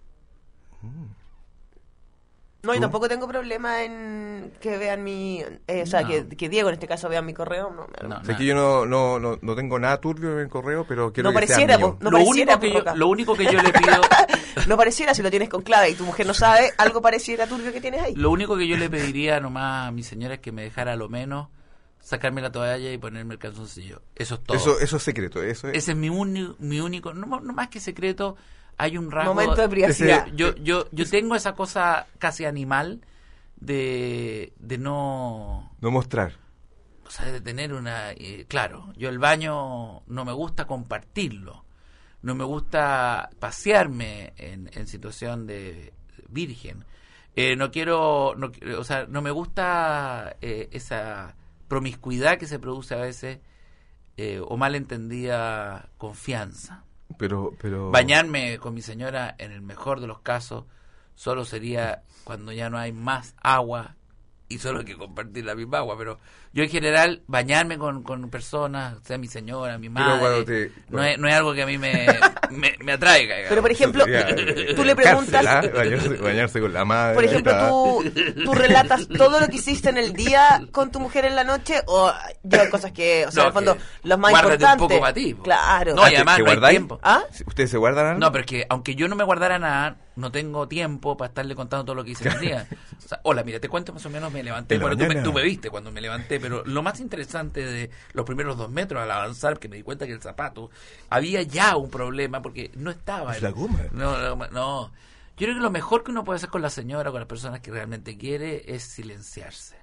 No, yo ¿Tú? tampoco tengo problema en que vean mi... eh, o sea, No. que, que Diego en este caso vea mi correo. No, me- No. O sea, que yo no, no, no, no tengo nada turbio en el correo, pero quiero No que sea pareciera, mío. po. No lo, pareciera, único que yo, Roca. lo único que yo le pido... No pareciera si lo tienes con clave y tu mujer no sabe, algo pareciera turbio que tienes ahí. Lo único que yo le pediría nomás a mi señora es que me dejara a lo menos sacarme la toalla y ponerme el calzoncillo. Eso es todo. Eso, eso es secreto. Eso es. Ese es mi, uni- mi único... No, no más que secreto, hay un rasgo... Momento de privacidad. Yo, yo, yo tengo esa cosa casi animal de, de no... No mostrar. O sea, de tener una... eh, claro, yo el baño no me gusta compartirlo. No me gusta pasearme en, en situación de virgen. Eh, no quiero... No, qui- o sea, no me gusta eh, esa promiscuidad que se produce a veces eh, o malentendida confianza. Pero, pero. Bañarme con mi señora, en el mejor de los casos, solo sería cuando ya no hay más agua y solo hay que compartir la misma agua. Pero yo en general, bañarme con, con personas, sea mi señora, mi Pero madre, cuando te- no, es, no es algo que a mí me, me, me atraiga. digamos. Pero por ejemplo, Sería, eh, tú le preguntas... cárcel, ¿ah? bañarse, bañarse con la madre. Por ejemplo, está- tú, tú relatas todo lo que hiciste en el día con tu mujer en la noche o yo cosas que, o sea, No, en el fondo, que los más guárdate un importantes. poco para ti, po. Claro. No, Ah, y además ¿te no hay guardáis? tiempo. ¿Ah? ¿Ustedes se guardan algo? No, pero es que aunque yo no me guardara nada, no tengo tiempo para estarle contando todo lo que hice en el día. O sea, hola, mira, te cuento más o menos, me levanté. En la Bueno, tú me, mañana. tú me viste cuando me levanté, pero lo más interesante de los primeros dos metros al avanzar, que me di cuenta que el zapato, había ya un problema porque no estaba. Es el- la goma. No, no, no. Yo creo que lo mejor que uno puede hacer con la señora, con las personas que realmente quiere, es silenciarse.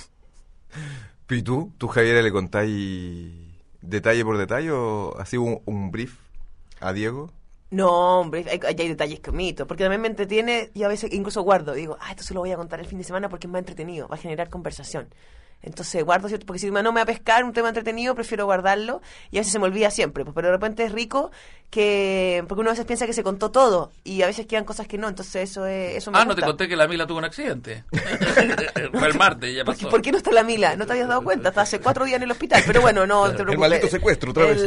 ¿Y tú? ¿Tú, Javier, le contáis detalle por detalle o así un, un brief a Diego? No, hombre, hay, hay detalles que omito, porque también me entretiene y a veces incluso guardo. Digo, ah, esto se lo voy a contar el fin de semana porque es más entretenido, va a generar conversación. Entonces guardo, ¿cierto? Porque si no me va a pescar un tema entretenido, prefiero guardarlo y a veces se me olvida siempre. Pues, pero de repente es rico que... Porque uno a veces piensa que se contó todo y a veces quedan cosas que no, entonces eso es, eso me Ah, no gusta. te conté que la Mila tuvo un accidente. Fue el martes y ya ¿Por qué, pasó. por qué no está la Mila? No te habías dado cuenta, hasta hace cuatro días en el hospital. Pero bueno, no te preocupes. El maldito secuestro, otra vez.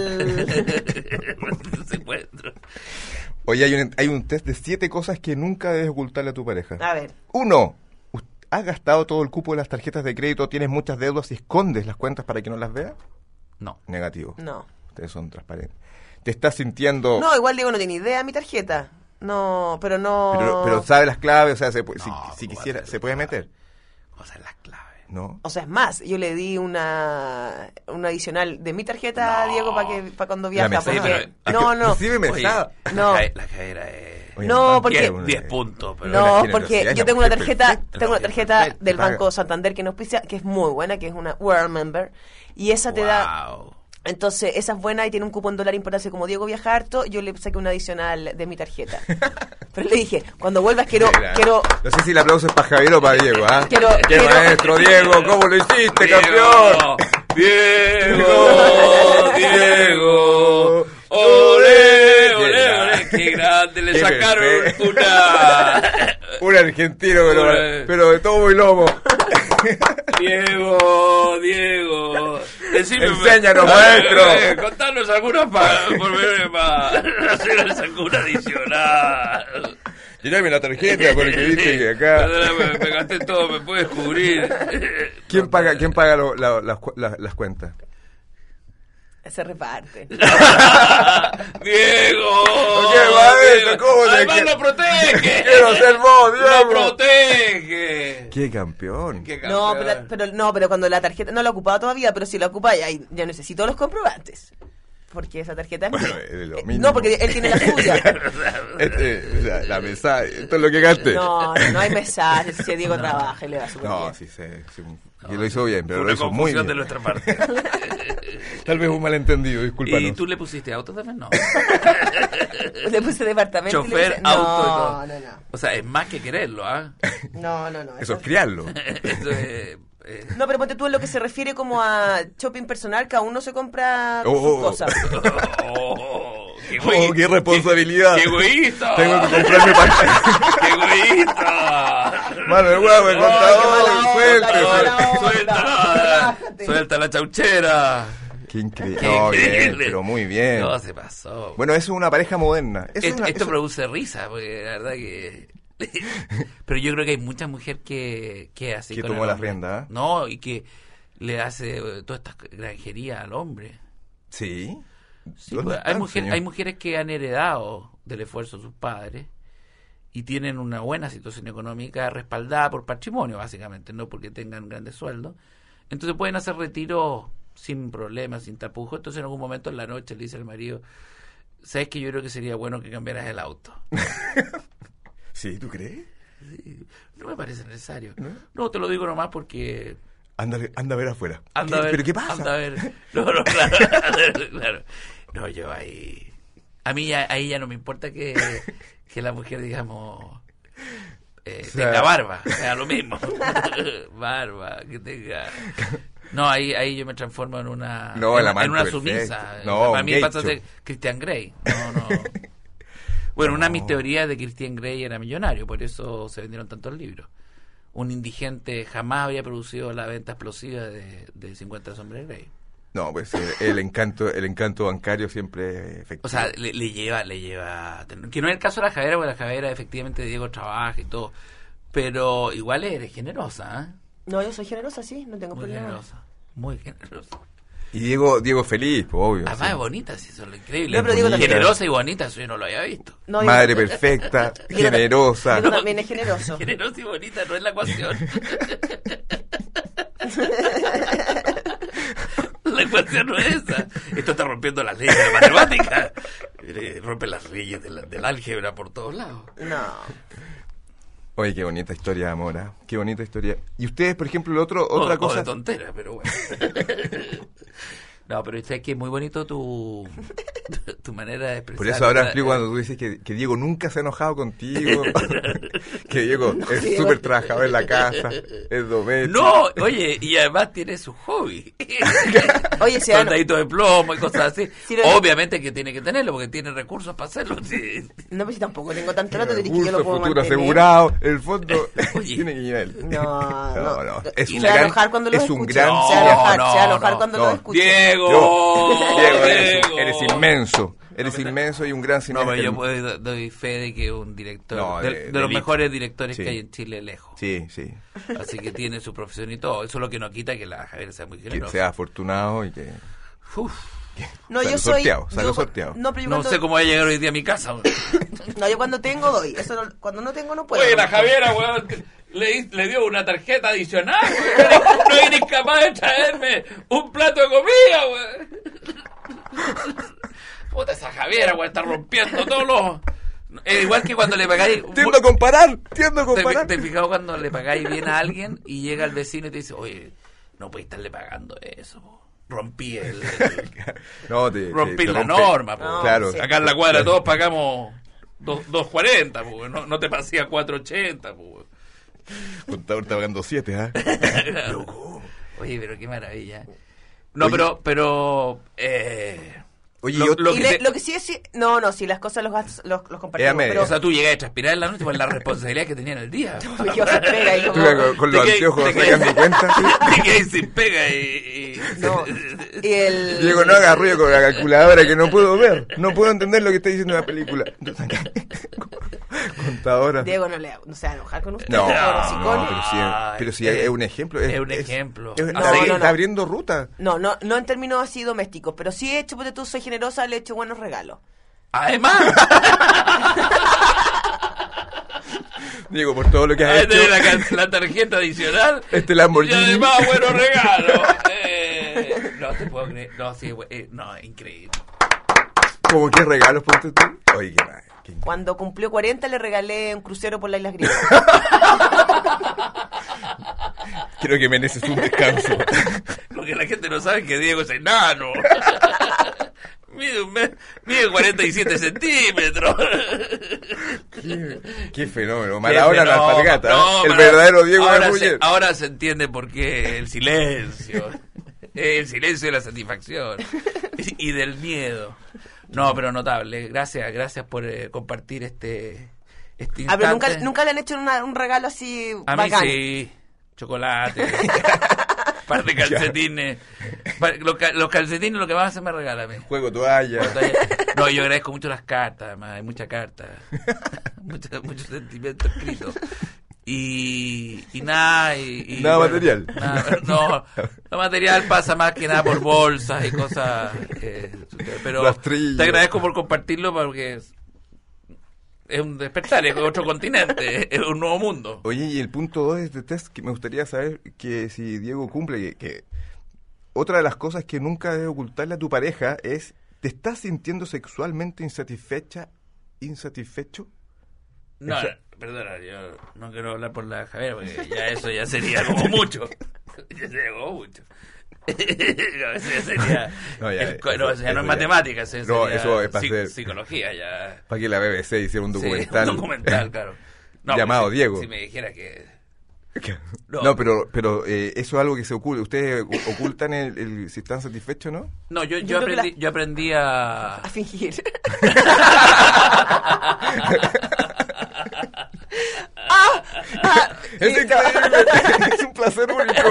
El secuestro. Oye, hay un, hay un test de siete cosas que nunca debes ocultarle a tu pareja. A ver, Uno, ¿has gastado todo el cupo de las tarjetas de crédito, tienes muchas deudas y escondes las cuentas para que no las vea? No. Negativo. no. Ustedes son transparentes. ¿Te estás sintiendo...? No, igual Diego no tiene idea de mi tarjeta. No, pero no... Pero, pero sabe las claves, o sea, se puede- si, No, si ¿cómo quisiera, va a ser? ¿se puede meter? Cosas las claves. ¿No? O sea, es más, yo le di una, una adicional de mi tarjeta a Diego para que para cuando viaja. mesada. porque- Sí, pero- no, no. Recibe mesada. No. La, ca- la cadera es... Oye, No, man, porque- ¿qué? Una- diez puntos, pero... una No, generosidad, porque una yo tengo una mujer tarjeta, perfecta. tengo una No, tarjeta perfecta, del paga. Banco Santander que nos auspicia, que es muy buena, que es una World Member, y esa te da, Wow. entonces esa es buena y tiene un cupo en dólar importante como Diego viaja harto, yo le saqué una adicional de mi tarjeta. Pero le dije, cuando vuelvas quiero, Mira, quiero, No sé si el aplauso es para Javier o para Diego, ¿ah? Quiero- ¡Qué quiero- maestro, Diego! ¿Cómo lo hiciste, campeón? Diego, Diego, ole, ¡Qué grande! Le Qué sacaron perfecto. una... Un argentino, pero, Una- pero de todo muy lomo. Diego, Diego. Decime, Enséñanos, eh, maestro. eh, contanos algunas para volver para hacer alguna adicional. Tirame la tarjeta porque viste que acá. Perdóname, me gasté todo, me puedes cubrir. ¿Quién paga, quién paga lo- la- las, cu- las- las cuentas? Se reparte. Diego. ¿Qué, maestro? Diego. ¿Cómo te Además que- lo protege. Quiero ser vos, Lo Diego. protege. ¡Qué campeón! Qué No, campeón. pero, pero no, pero cuando la tarjeta no la he ocupado todavía, pero si la ocupa ya, ya necesito los comprobantes. Porque esa tarjeta es Bueno, mía. es lo Eh, mínimo. No, porque él tiene la suya. Este, la, la mesa, esto es lo que gasté. No, no, no hay mensajes. Si Diego trabaja y le va súper No, bien. sí, sí, sí, y lo hizo bien, pero Fue lo una hizo muy confusión bien. de nuestra parte. Tal vez un malentendido, discúlpanos. ¿Y tú le pusiste auto también? No. Le puse departamento y le Chofer, puse- auto y todo. No, no, no. O sea, es más que quererlo, ¿ah? No, no, no. Eso es criarlo. Eso es... eh, No, pero ponte tú en lo que se refiere como a shopping personal, cada uno se compra Oh, sus oh, oh. cosas. Oh, qué, Oh, qué responsabilidad. ¡Qué egoísta! Tengo que comprarme pantalla. ¡Qué egoísta! Mano de huevo, el Oh, contador, qué mala onda, suelte. qué mala onda. ¡Suéltala! Relájate. ¡Suelta la chauchera! Qué increíble. Qué No, bien, increíble. pero muy bien. No, se pasó. Bueno, eso es una pareja moderna. Eso es esto una- esto eso- produce risa, porque la verdad que... Pero yo creo que hay mucha mujer que, que así Que con tomó el la hombre. rienda, ¿eh? No, y que le hace eh, toda esta granjería al hombre. Sí. Sí, ¿Dónde pues, hay, están, mujer- señor? hay mujeres que han heredado del esfuerzo de sus padres y tienen una buena situación económica respaldada por patrimonio, básicamente, no porque tengan grandes sueldos. Entonces pueden hacer retiros sin problemas, sin tapujos. Entonces en algún momento en la noche le dice al marido, ¿sabes que yo creo que sería bueno que cambiaras el auto? Sí, ¿tú crees? No me parece necesario. ¿No? No, te lo digo nomás porque... Anda, anda a ver afuera. Anda ¿Qué- a ver, ¿Pero qué pasa? Anda a ver. No, no, claro, claro. No, yo ahí... A mí ya, ahí ya no me importa que, que la mujer, digamos, eh, O sea- tenga barba. O sea, lo mismo. Barba, que tenga... No, ahí, ahí yo me transformo en una, No, en, el en amante una perfecto. sumisa. No, Para un mí gay pasa a show. ser Christian Grey. No, no. Bueno, una de mis No. teorías es de que Christian Grey era millonario, por eso se vendieron tantos libros. Un indigente jamás había producido la venta explosiva de, de cincuenta sombras de Grey. No, pues eh, el encanto, el encanto bancario siempre es efectivo. O sea, le, le lleva, le lleva... Que no es el caso de la Javiera, porque la Javiera efectivamente Diego trabaja y todo. Pero igual eres generosa, ¿eh? No, yo soy generosa, sí, no tengo Muy problema. generosa. Muy generosa. Y Diego, Diego feliz, pues, obvio. Además sí. es bonita, sí, eso es lo increíble. No, pero Diego también- Generosa y bonita, eso yo no lo había visto. No, yo- Madre perfecta, Diego- generosa. Diego también es generoso. Generosa y bonita no es la ecuación. La ecuación no es esa. Esto está rompiendo las leyes de la matemática. Eh, Rompe las leyes de la- del álgebra por todos lados. No. Oye, qué bonita historia, amor. ¿Ah? Qué bonita historia. Y ustedes, por ejemplo, el otro, O- otra o cosa. de tontera, pero bueno. No, pero es que es muy bonito tu, tu manera de expresar. Por eso ahora ¿verdad? explico cuando tú dices que, que Diego nunca se ha enojado contigo. Que Diego es Diego- súper trabajador en la casa, es doméstico. No, oye, y además tiene su hobby. Oye, si han- Soldadito de plomo y cosas así. Sí, lo- Obviamente que tiene que tenerlo porque tiene recursos para hacerlo. Sí. No, pues si tampoco tengo tanto rato, diré que yo Recursos, lo puedo futuro mantener. asegurado, el fondo Oye. tiene que nivel. No, no. no. Es Se un va a gran, enojar cuando lo es un escuche. gran No, se va a enojar, no, se va a enojar no, cuando no. lo escuche. Diego, Yo- Diego, eres, Diego. eres inmenso, eres inmenso y un gran No, cineasta. pero yo puedo, doy fe de que un director, No, de, de- de de los elite. mejores directores Sí. que hay en Chile lejos. Sí, sí. Así que tiene su profesión y todo. Eso es lo que no quita que la Javier sea muy Que generosa. sea afortunado y que... Uf, No, Salió yo soy. sorteado, salió yo- sorteado. No, pero yo no cuando, sé cómo va a llegar hoy día a mi casa. weón. no, yo cuando tengo doy. Eso no- cuando no tengo no puedo. Oye, la Javiera, weón, le, le dio una tarjeta adicional, weón. No eres capaz de traerme un plato de comida, weón. Puta, esa Javiera, weón, está rompiendo todos los... Es igual que cuando le pagáis... Tiendo a comparar, tiendo a ¿Te, comparar. te has fijado cuando le pagáis bien a alguien y llega el vecino y te dice, oye, no puedes estarle pagando eso, po. Rompí el... el- No, te, rompí te- te la rompe. norma, po. No, Claro. sí. Acá en la cuadra todos pagamos dos cuarenta, po. No, no te pasé a cuatro ochenta, po. Contador está pagando siete, ¿ah? Oye, pero qué maravilla. No, pero, pero, eh, Oye, Lo- yo- lo Y que le- te- lo que sí es, sí- no, no, sí, las cosas los, gastos los, los Era compartimos. media. Pero O sea, tú llegas a transpirar en la noche por la responsabilidad que tenía en el día. me quedo sin pega y como- Tú con, con los Te quedé- anteojos te quedé- sacando cuenta. Te quedas sin pega y... y- no. Y el... Diego, no haga ruido con la calculadora que no puedo ver. No puedo entender lo que está diciendo la película. Contadora. Diego no, le, no se va a enojar con usted. No, por no, hocicones. pero sí, es- pero sí es, es un ejemplo. Es un ejemplo. es- No, está, no, abri- no. está abriendo ruta. No, no, no en términos así domésticos, pero sí he hecho, porque tú soy generosa, le he hecho buenos regalos. Además, Diego, por todo lo que has ahí hecho. tenés la, can- la tarjeta adicional. Este Y Lamborghini. además, buenos regalos. Eh, no te puedo creer. No, sí, güey, eh, no, increíble. ¿Cómo qué regalos ponte tú? Oye, qué mal. qué- Cuando cumplió cuarenta le regalé un crucero por las Islas Griegas. Creo que mereces un descanso. Porque la gente no sabe que Diego es enano. Mide, un me- mide cuarenta y siete centímetros. qué, qué fenómeno. Qué Maradona la fenómeno. alpargata. No, el Mara- verdadero Diego ahora Garbuller. se, ahora se entiende por qué el silencio. El silencio de la satisfacción. Y, y del miedo. No, pero notable. Gracias, gracias por eh, compartir este, este instante. Ah, pero nunca, nunca le han hecho una- un regalo así A mí bacán. sí. Chocolate. Par de calcetines. Pa- Los, ca- los calcetines lo que más se me regala a mí. Juego toalla. No, yo agradezco mucho las cartas, además, hay mucha carta. Mucho, mucho sentimiento escrito. Y, y nada. Y, y, Nada bueno, material. nada, no, lo material pasa más que nada por bolsas y cosas. eh, pero Rastrillos. te agradezco por compartirlo porque es, es un despertar, es otro continente, es un nuevo mundo. Oye, y el punto dos de este test, que me gustaría saber que si Diego cumple, que, que otra de las cosas que nunca debes ocultarle a tu pareja es, ¿te estás sintiendo sexualmente insatisfecha, insatisfecho? No, Eso- perdona, yo no quiero hablar por la Javier porque ya eso ya sería como mucho. Ya sería como mucho. No, eso ya sería. No, ya, el co- eso- no, eso ya no eso es ya- matemáticas, eso No, sería eso es para psi- hacer- psicología ya. Para que la B B C hiciera un documental. Sí, un documental, claro. Llamado pero si- Diego. Si me dijera que. No, No. pero pero eh, eso es algo que se oculta. ¿Ustedes o- ocultan el, el- si están satisfechos o no? No, yo, yo, Yo creo que aprendí, yo aprendí a. A fingir. ¡Ah! ¡Ah! ¡Es Listo. increíble! ¡Es un placer único!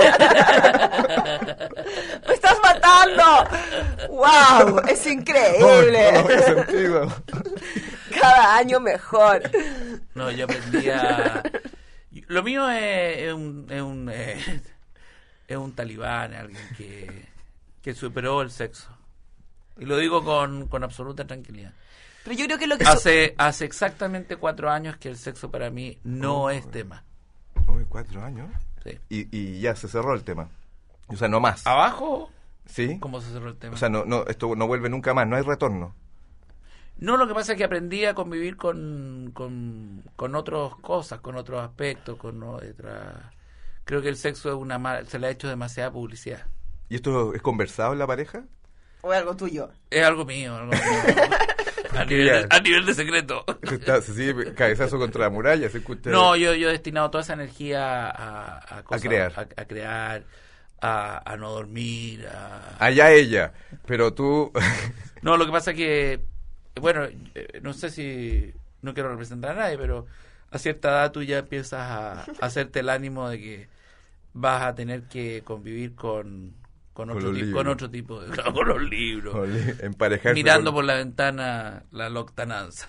¡Me estás matando! ¡Wow! ¡Es ¡Oh, increíble! no lo había sentido! Cada año mejor. No, yo aprendí a. Lo mío es, es un. Es un, eh, es un talibán, alguien que, que superó el sexo. Y lo digo con, con absoluta tranquilidad. Pero yo creo que lo que... su- Hace, hace exactamente cuatro años que el sexo para mí no Oh, es tema. Uy, cuatro años. Sí. Y, y ya se cerró el tema. O sea, no más. ¿Abajo? ¿Sí? ¿Cómo se cerró el tema? O sea, no, no, esto no vuelve nunca más, no hay retorno. No, lo que pasa es que aprendí a convivir con, con, con otras cosas, con otros aspectos, con otra... Creo que el sexo es una ma- se le ha hecho demasiada publicidad. ¿Y esto es conversado en la pareja? O algo tuyo. Es algo mío, algo mío. a, nivel de, a nivel de secreto. Se, está, se sigue cabezazo contra la muralla, se escucha... No, yo, yo he destinado toda esa energía a, a, cosas, crear. A, a crear, a, a no dormir, a... Allá ella, pero tú... No, lo que pasa es que, bueno, eh, no sé si, no quiero representar a nadie, pero a cierta edad tú ya empiezas a, a hacerte el ánimo de que vas a tener que convivir con, con, Con otro, los tipo, libros. con otro tipo de... Con los libros. Emparejarse Mirando con- por la ventana la loctananza.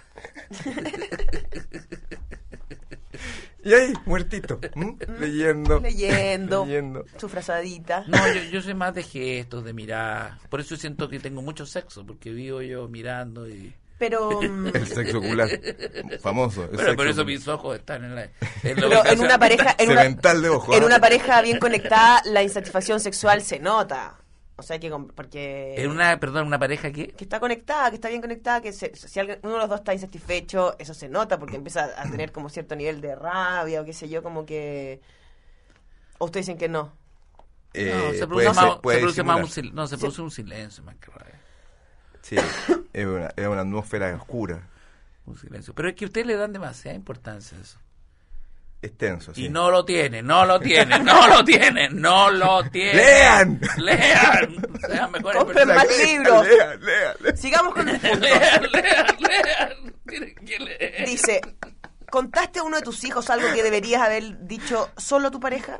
Y ahí, muertito, ¿m? leyendo. Leyendo. Leyendo. Su frazadita. No, yo, yo soy más de gestos, de mirar. Por eso siento que tengo mucho sexo, porque vivo yo mirando y... Pero... mm, El sexo ocular, famoso. el Bueno, sexo por eso ocular. mis ojos están en la... En la pero en ubicación. una pareja... En una, Cemental de ojo. en ¿ah? una pareja bien conectada, la insatisfacción sexual se nota. O sea que... com- Porque... En una, perdón, una pareja que... que está conectada, que está bien conectada, que se- si alguien- uno de los dos está insatisfecho, eso se nota porque empieza a tener como cierto nivel de rabia o qué sé yo, como que... O ustedes dicen que no. Eh, No, se puede produce, ser- más, puede se produce más un, disimular. sil- no, se produce un silencio más que rabia. Sí, es una, es una atmósfera oscura. Un silencio. Pero es que ustedes le dan demasiada importancia a eso. extenso. Sí. Y no lo tiene, no lo tiene, no lo tiene, no lo tiene. ¡Lean! ¡Lean! Sean mejores Compren personas. más libros. Lean, lean, lean. Sigamos con el punto. Lean, lean, lean. Tienen que leer. Dice, ¿contaste a uno de tus hijos algo que deberías haber dicho solo a tu pareja?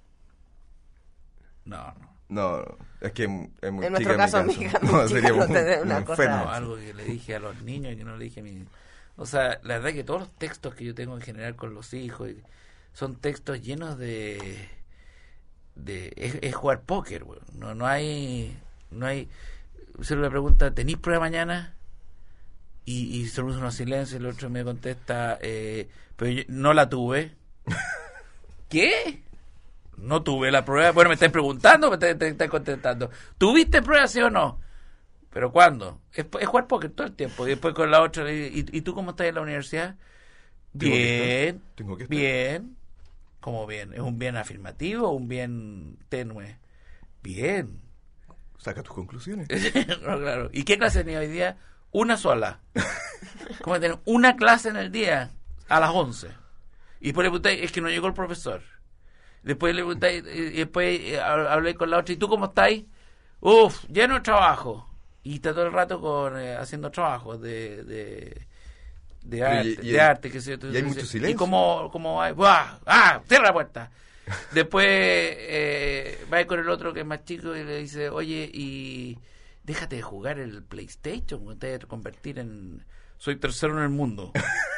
No, no. No, es que es muy En chica nuestro mi caso, mi caso. hija muy No, chica sería no un, tendría un una cosa enfermo. No, algo que le dije a los niños y que no le dije a mi... O sea, la verdad que todos los textos que yo tengo en general con los hijos son textos llenos de... de es, es jugar póker, güey. No, no hay... no hay... Se le pregunta, ¿tenís prueba mañana? Y, y se produce unos silencios y el otro me contesta, eh, pero yo no la tuve. ¿Qué? No tuve la prueba. Bueno, me estás preguntando, me estás, te, te contestando. ¿Tuviste prueba, sí o no? ¿Pero cuándo? Es, es jugar póker todo el tiempo. Y después con la otra, ¿y, y tú cómo estás en la universidad? Tengo que Bien, estar. Tengo que estar. bien. ¿Cómo bien? ¿Es un bien afirmativo o un bien tenue? Bien. Saca tus conclusiones. No, claro. ¿Y qué clase tenía hoy día? Una sola. ¿Cómo tener una clase en el día? A las once. Y después le pregunté, es que no llegó el profesor. Después le pregunté, y después hablé con la otra, ¿y tú cómo estás? Uf, lleno de trabajo. Y está todo el rato con eh, haciendo trabajos de, de, de arte, y, y de el, arte, que sé yo. Y hay mucho silencio. ¿Y cómo, cómo hay? ¡Buah! ¡Ah! ¡Cierra la puerta! Después eh, va con el otro que es más chico y le dice, oye, y déjate de jugar el PlayStation, te vas a convertir en... Soy tercero en el mundo.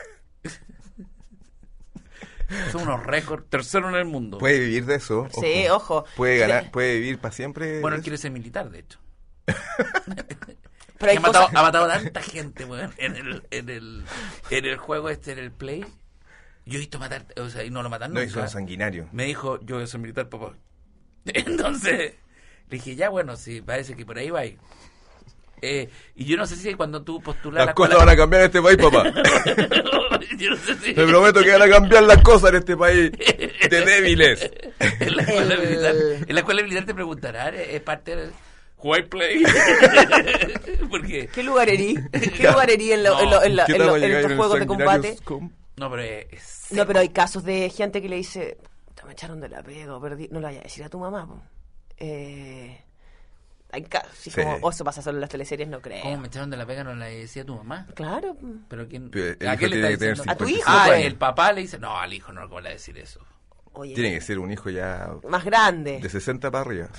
Son unos récords, tercero en el mundo. Puede vivir de eso. Ojo. Sí, ojo. Puede ganar, puede vivir para siempre. Bueno, él de quiere ser militar, de hecho. Pero hay ha, matado, cosas- ha matado a tanta gente, weón, en el, en el, en el juego este, en el Play. Yo he visto matar, o sea, y no lo matan No, nunca. y son sanguinarios. Me dijo, yo voy a ser militar, papá. Entonces, le dije, ya, bueno, sí, parece que por ahí va. Eh, y yo no sé si cuando tú postulas... Las cosas van a cambiar en este país, papá. Yo no sé si... Te prometo que van a cambiar las cosas en este país de débiles. En la escuela El- militar, en la escuela militar te preguntarán, ¿es es parte del... Jugar play. ¿Por qué? ¿Qué lugar erí? ¿Qué lugar erí en, lo- No. en, lo- en, la- ¿Qué en tal lo- va a en llegar estos en juegos de Sanguinarios combate? com- No, pero es... No, pero hay casos de gente que le dice, te me echaron de la pega, o perdí. No le vayas a decir a tu mamá. Po. Eh, hay casos, así Sí. como, oh, eso pasa solo en las teleseries, no creo. ¿Cómo me echaron de la pega? No la decía tu mamá. Claro. ¿Pero quién? Pero el ¿A hijo qué le tiene está que tener diciendo? ¿A tu hijo? Ah, Pues. el papá le dice... No, al hijo no, ¿cómo le va a decir eso? Oye, Tiene que ser un hijo ya más grande. de sesenta para arriba.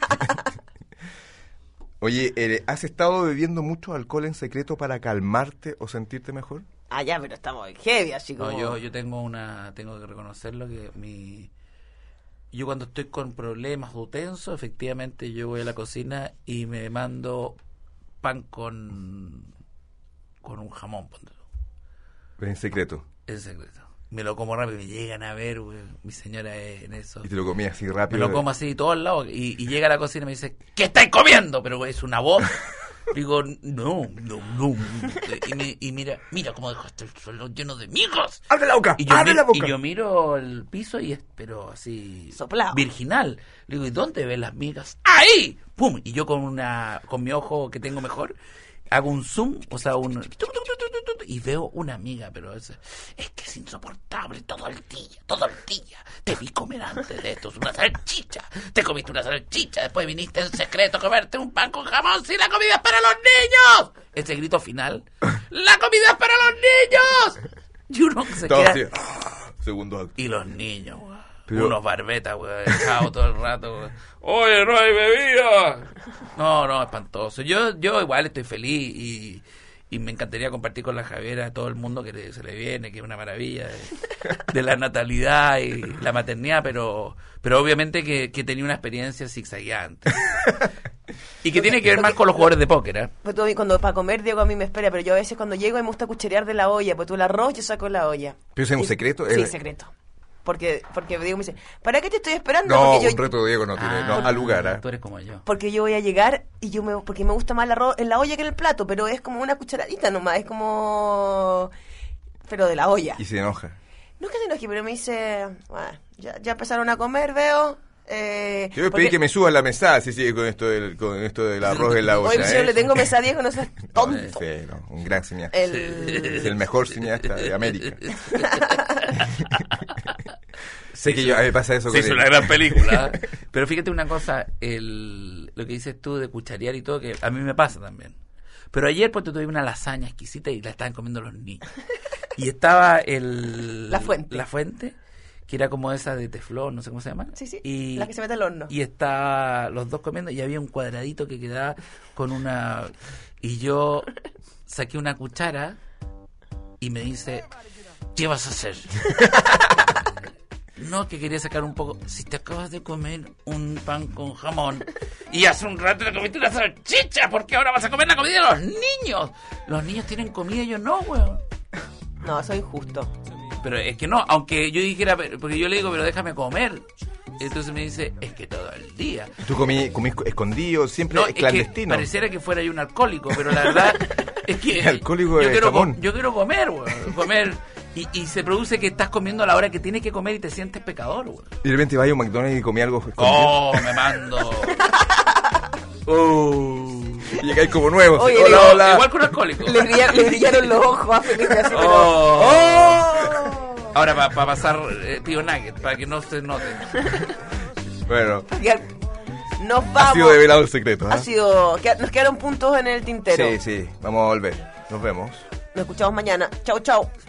Oye, eh, ¿has estado bebiendo mucho alcohol en secreto para calmarte o sentirte mejor? Ah, ya, pero estamos en heavy, así como... No, yo, yo tengo una... Tengo que reconocerlo que mi... Yo cuando estoy con problemas o tenso, efectivamente yo voy a la cocina y me mando pan con... Con un jamón, ponte tú, En secreto. en secreto. Me lo como rápido, me llegan a ver, güey, mi señora es en eso. Y te lo comías así Me rápido. lo como así todo al lado y, y llega a la cocina y me dice, ¿qué estáis comiendo? Pero es una voz. Digo, no, no, no. Y, me, y mira, mira cómo dejaste el suelo lleno de migas. ¡Abre la boca! Y yo, ¡Abre mi- la boca! y yo miro el piso y es, pero así... Soplado. Virginal. Le digo, ¿y dónde ves las migas? ¡Ahí! ¡Pum! Y yo con una con mi ojo que tengo mejor, hago un zoom, o sea, un... Y veo una amiga, pero es, es que es insoportable todo el día, todo el día. Te vi comer antes de esto, una salchicha. Te comiste una salchicha, después viniste en secreto a comerte un pan con jamón. ¡Si la comida es para los niños! Ese grito final. ¡La comida es para los niños! Y uno se Todo queda... así, ¡ah! Segundo acto. Y los niños, güey. Pero- Unos barbetas, güey, echados todo el rato, güey. Oye, no hay bebida. No, no, espantoso. Yo, yo igual estoy feliz y, y me encantaría compartir con la Javiera a todo el mundo que le- se le viene, que es una maravilla de, de la natalidad y la maternidad, pero, pero obviamente que, que tenía una experiencia zigzagueante. Y que tiene que ver más con los jugadores de póker, ¿eh? Pues tú, cuando para comer, Diego a mí me espera, pero yo a veces cuando llego me gusta cucharear de la olla, pues tú el arroz yo saco la olla. ¿Pero ese es un Y- secreto? Sí, Eh, secreto. Porque, porque Diego me dice, ¿para qué te estoy esperando? No, porque yo, un reto de Diego no tiene. No, Ah, al lugar, ¿ah? Tú eres como yo. porque yo voy a llegar y yo me, porque me gusta más el arroz en la olla que en el plato, pero es como una cucharadita nomás, es como, pero de la olla. Y se enoja. No es que se enoje, pero me dice, bueno, ya, ya empezaron a comer, veo. Eh, Yo voy a porque- pedir que me suban la mesa si sigue con esto del, con esto del arroz en la olla. Oye, si yo ¿eh? le tengo mesa a Diego, no seas No, tonto. sí, no, un gran cineasta. El... Es el mejor cineasta de América. Sé que yo, a mí me pasa eso Sí, con es él. una gran película. ¿eh? Pero fíjate una cosa, el, lo que dices tú de cucharear y todo, que a mí me pasa también. Pero ayer, pues, tuve una lasaña exquisita y la estaban comiendo los niños. Y estaba el... La fuente. La fuente, que era como esa de teflón, no sé cómo se llama. Sí, sí, y, la que se mete al horno. Y estaba los dos comiendo y había un cuadradito que quedaba con una... Y yo saqué una cuchara y me dice, ¿qué vas a hacer? No, que quería sacar un poco. Si te acabas de comer un pan con jamón y hace un rato te comiste una salchicha, ¿por qué ahora vas a comer la comida de los niños? Los niños tienen comida y yo no, weón. No, eso es injusto. Pero es que no, aunque yo dijera, porque yo le digo, pero déjame comer. Entonces me dice, es que todo el día. Tú comí, comí escondido, siempre No, es que clandestino. pareciera que fuera yo un alcohólico, pero la verdad es que Alcohólico yo, de quiero jamón. com- yo quiero comer, weón. Comer. Y, y se produce que estás comiendo a la hora que tienes que comer y te sientes pecador, weón. Y de repente vas a un McDonald's y comí algo escondido. Oh, me mando. Oh. Y llegáis como nuevos. Oye, hola, digo, hola. Igual que un alcohólico. Le, brilla- le brillaron los ojos a Felipe así, pero- Oh. ¡Oh! Ahora para pa pasar eh, Pío Nugget, para que no se note. Bueno, Ya, nos ha vamos. sido develado el secreto. ¿ah? Ha sido, que- nos quedaron puntos en el tintero. Sí, sí, vamos a volver. Nos vemos. Nos escuchamos mañana. Chau, chau.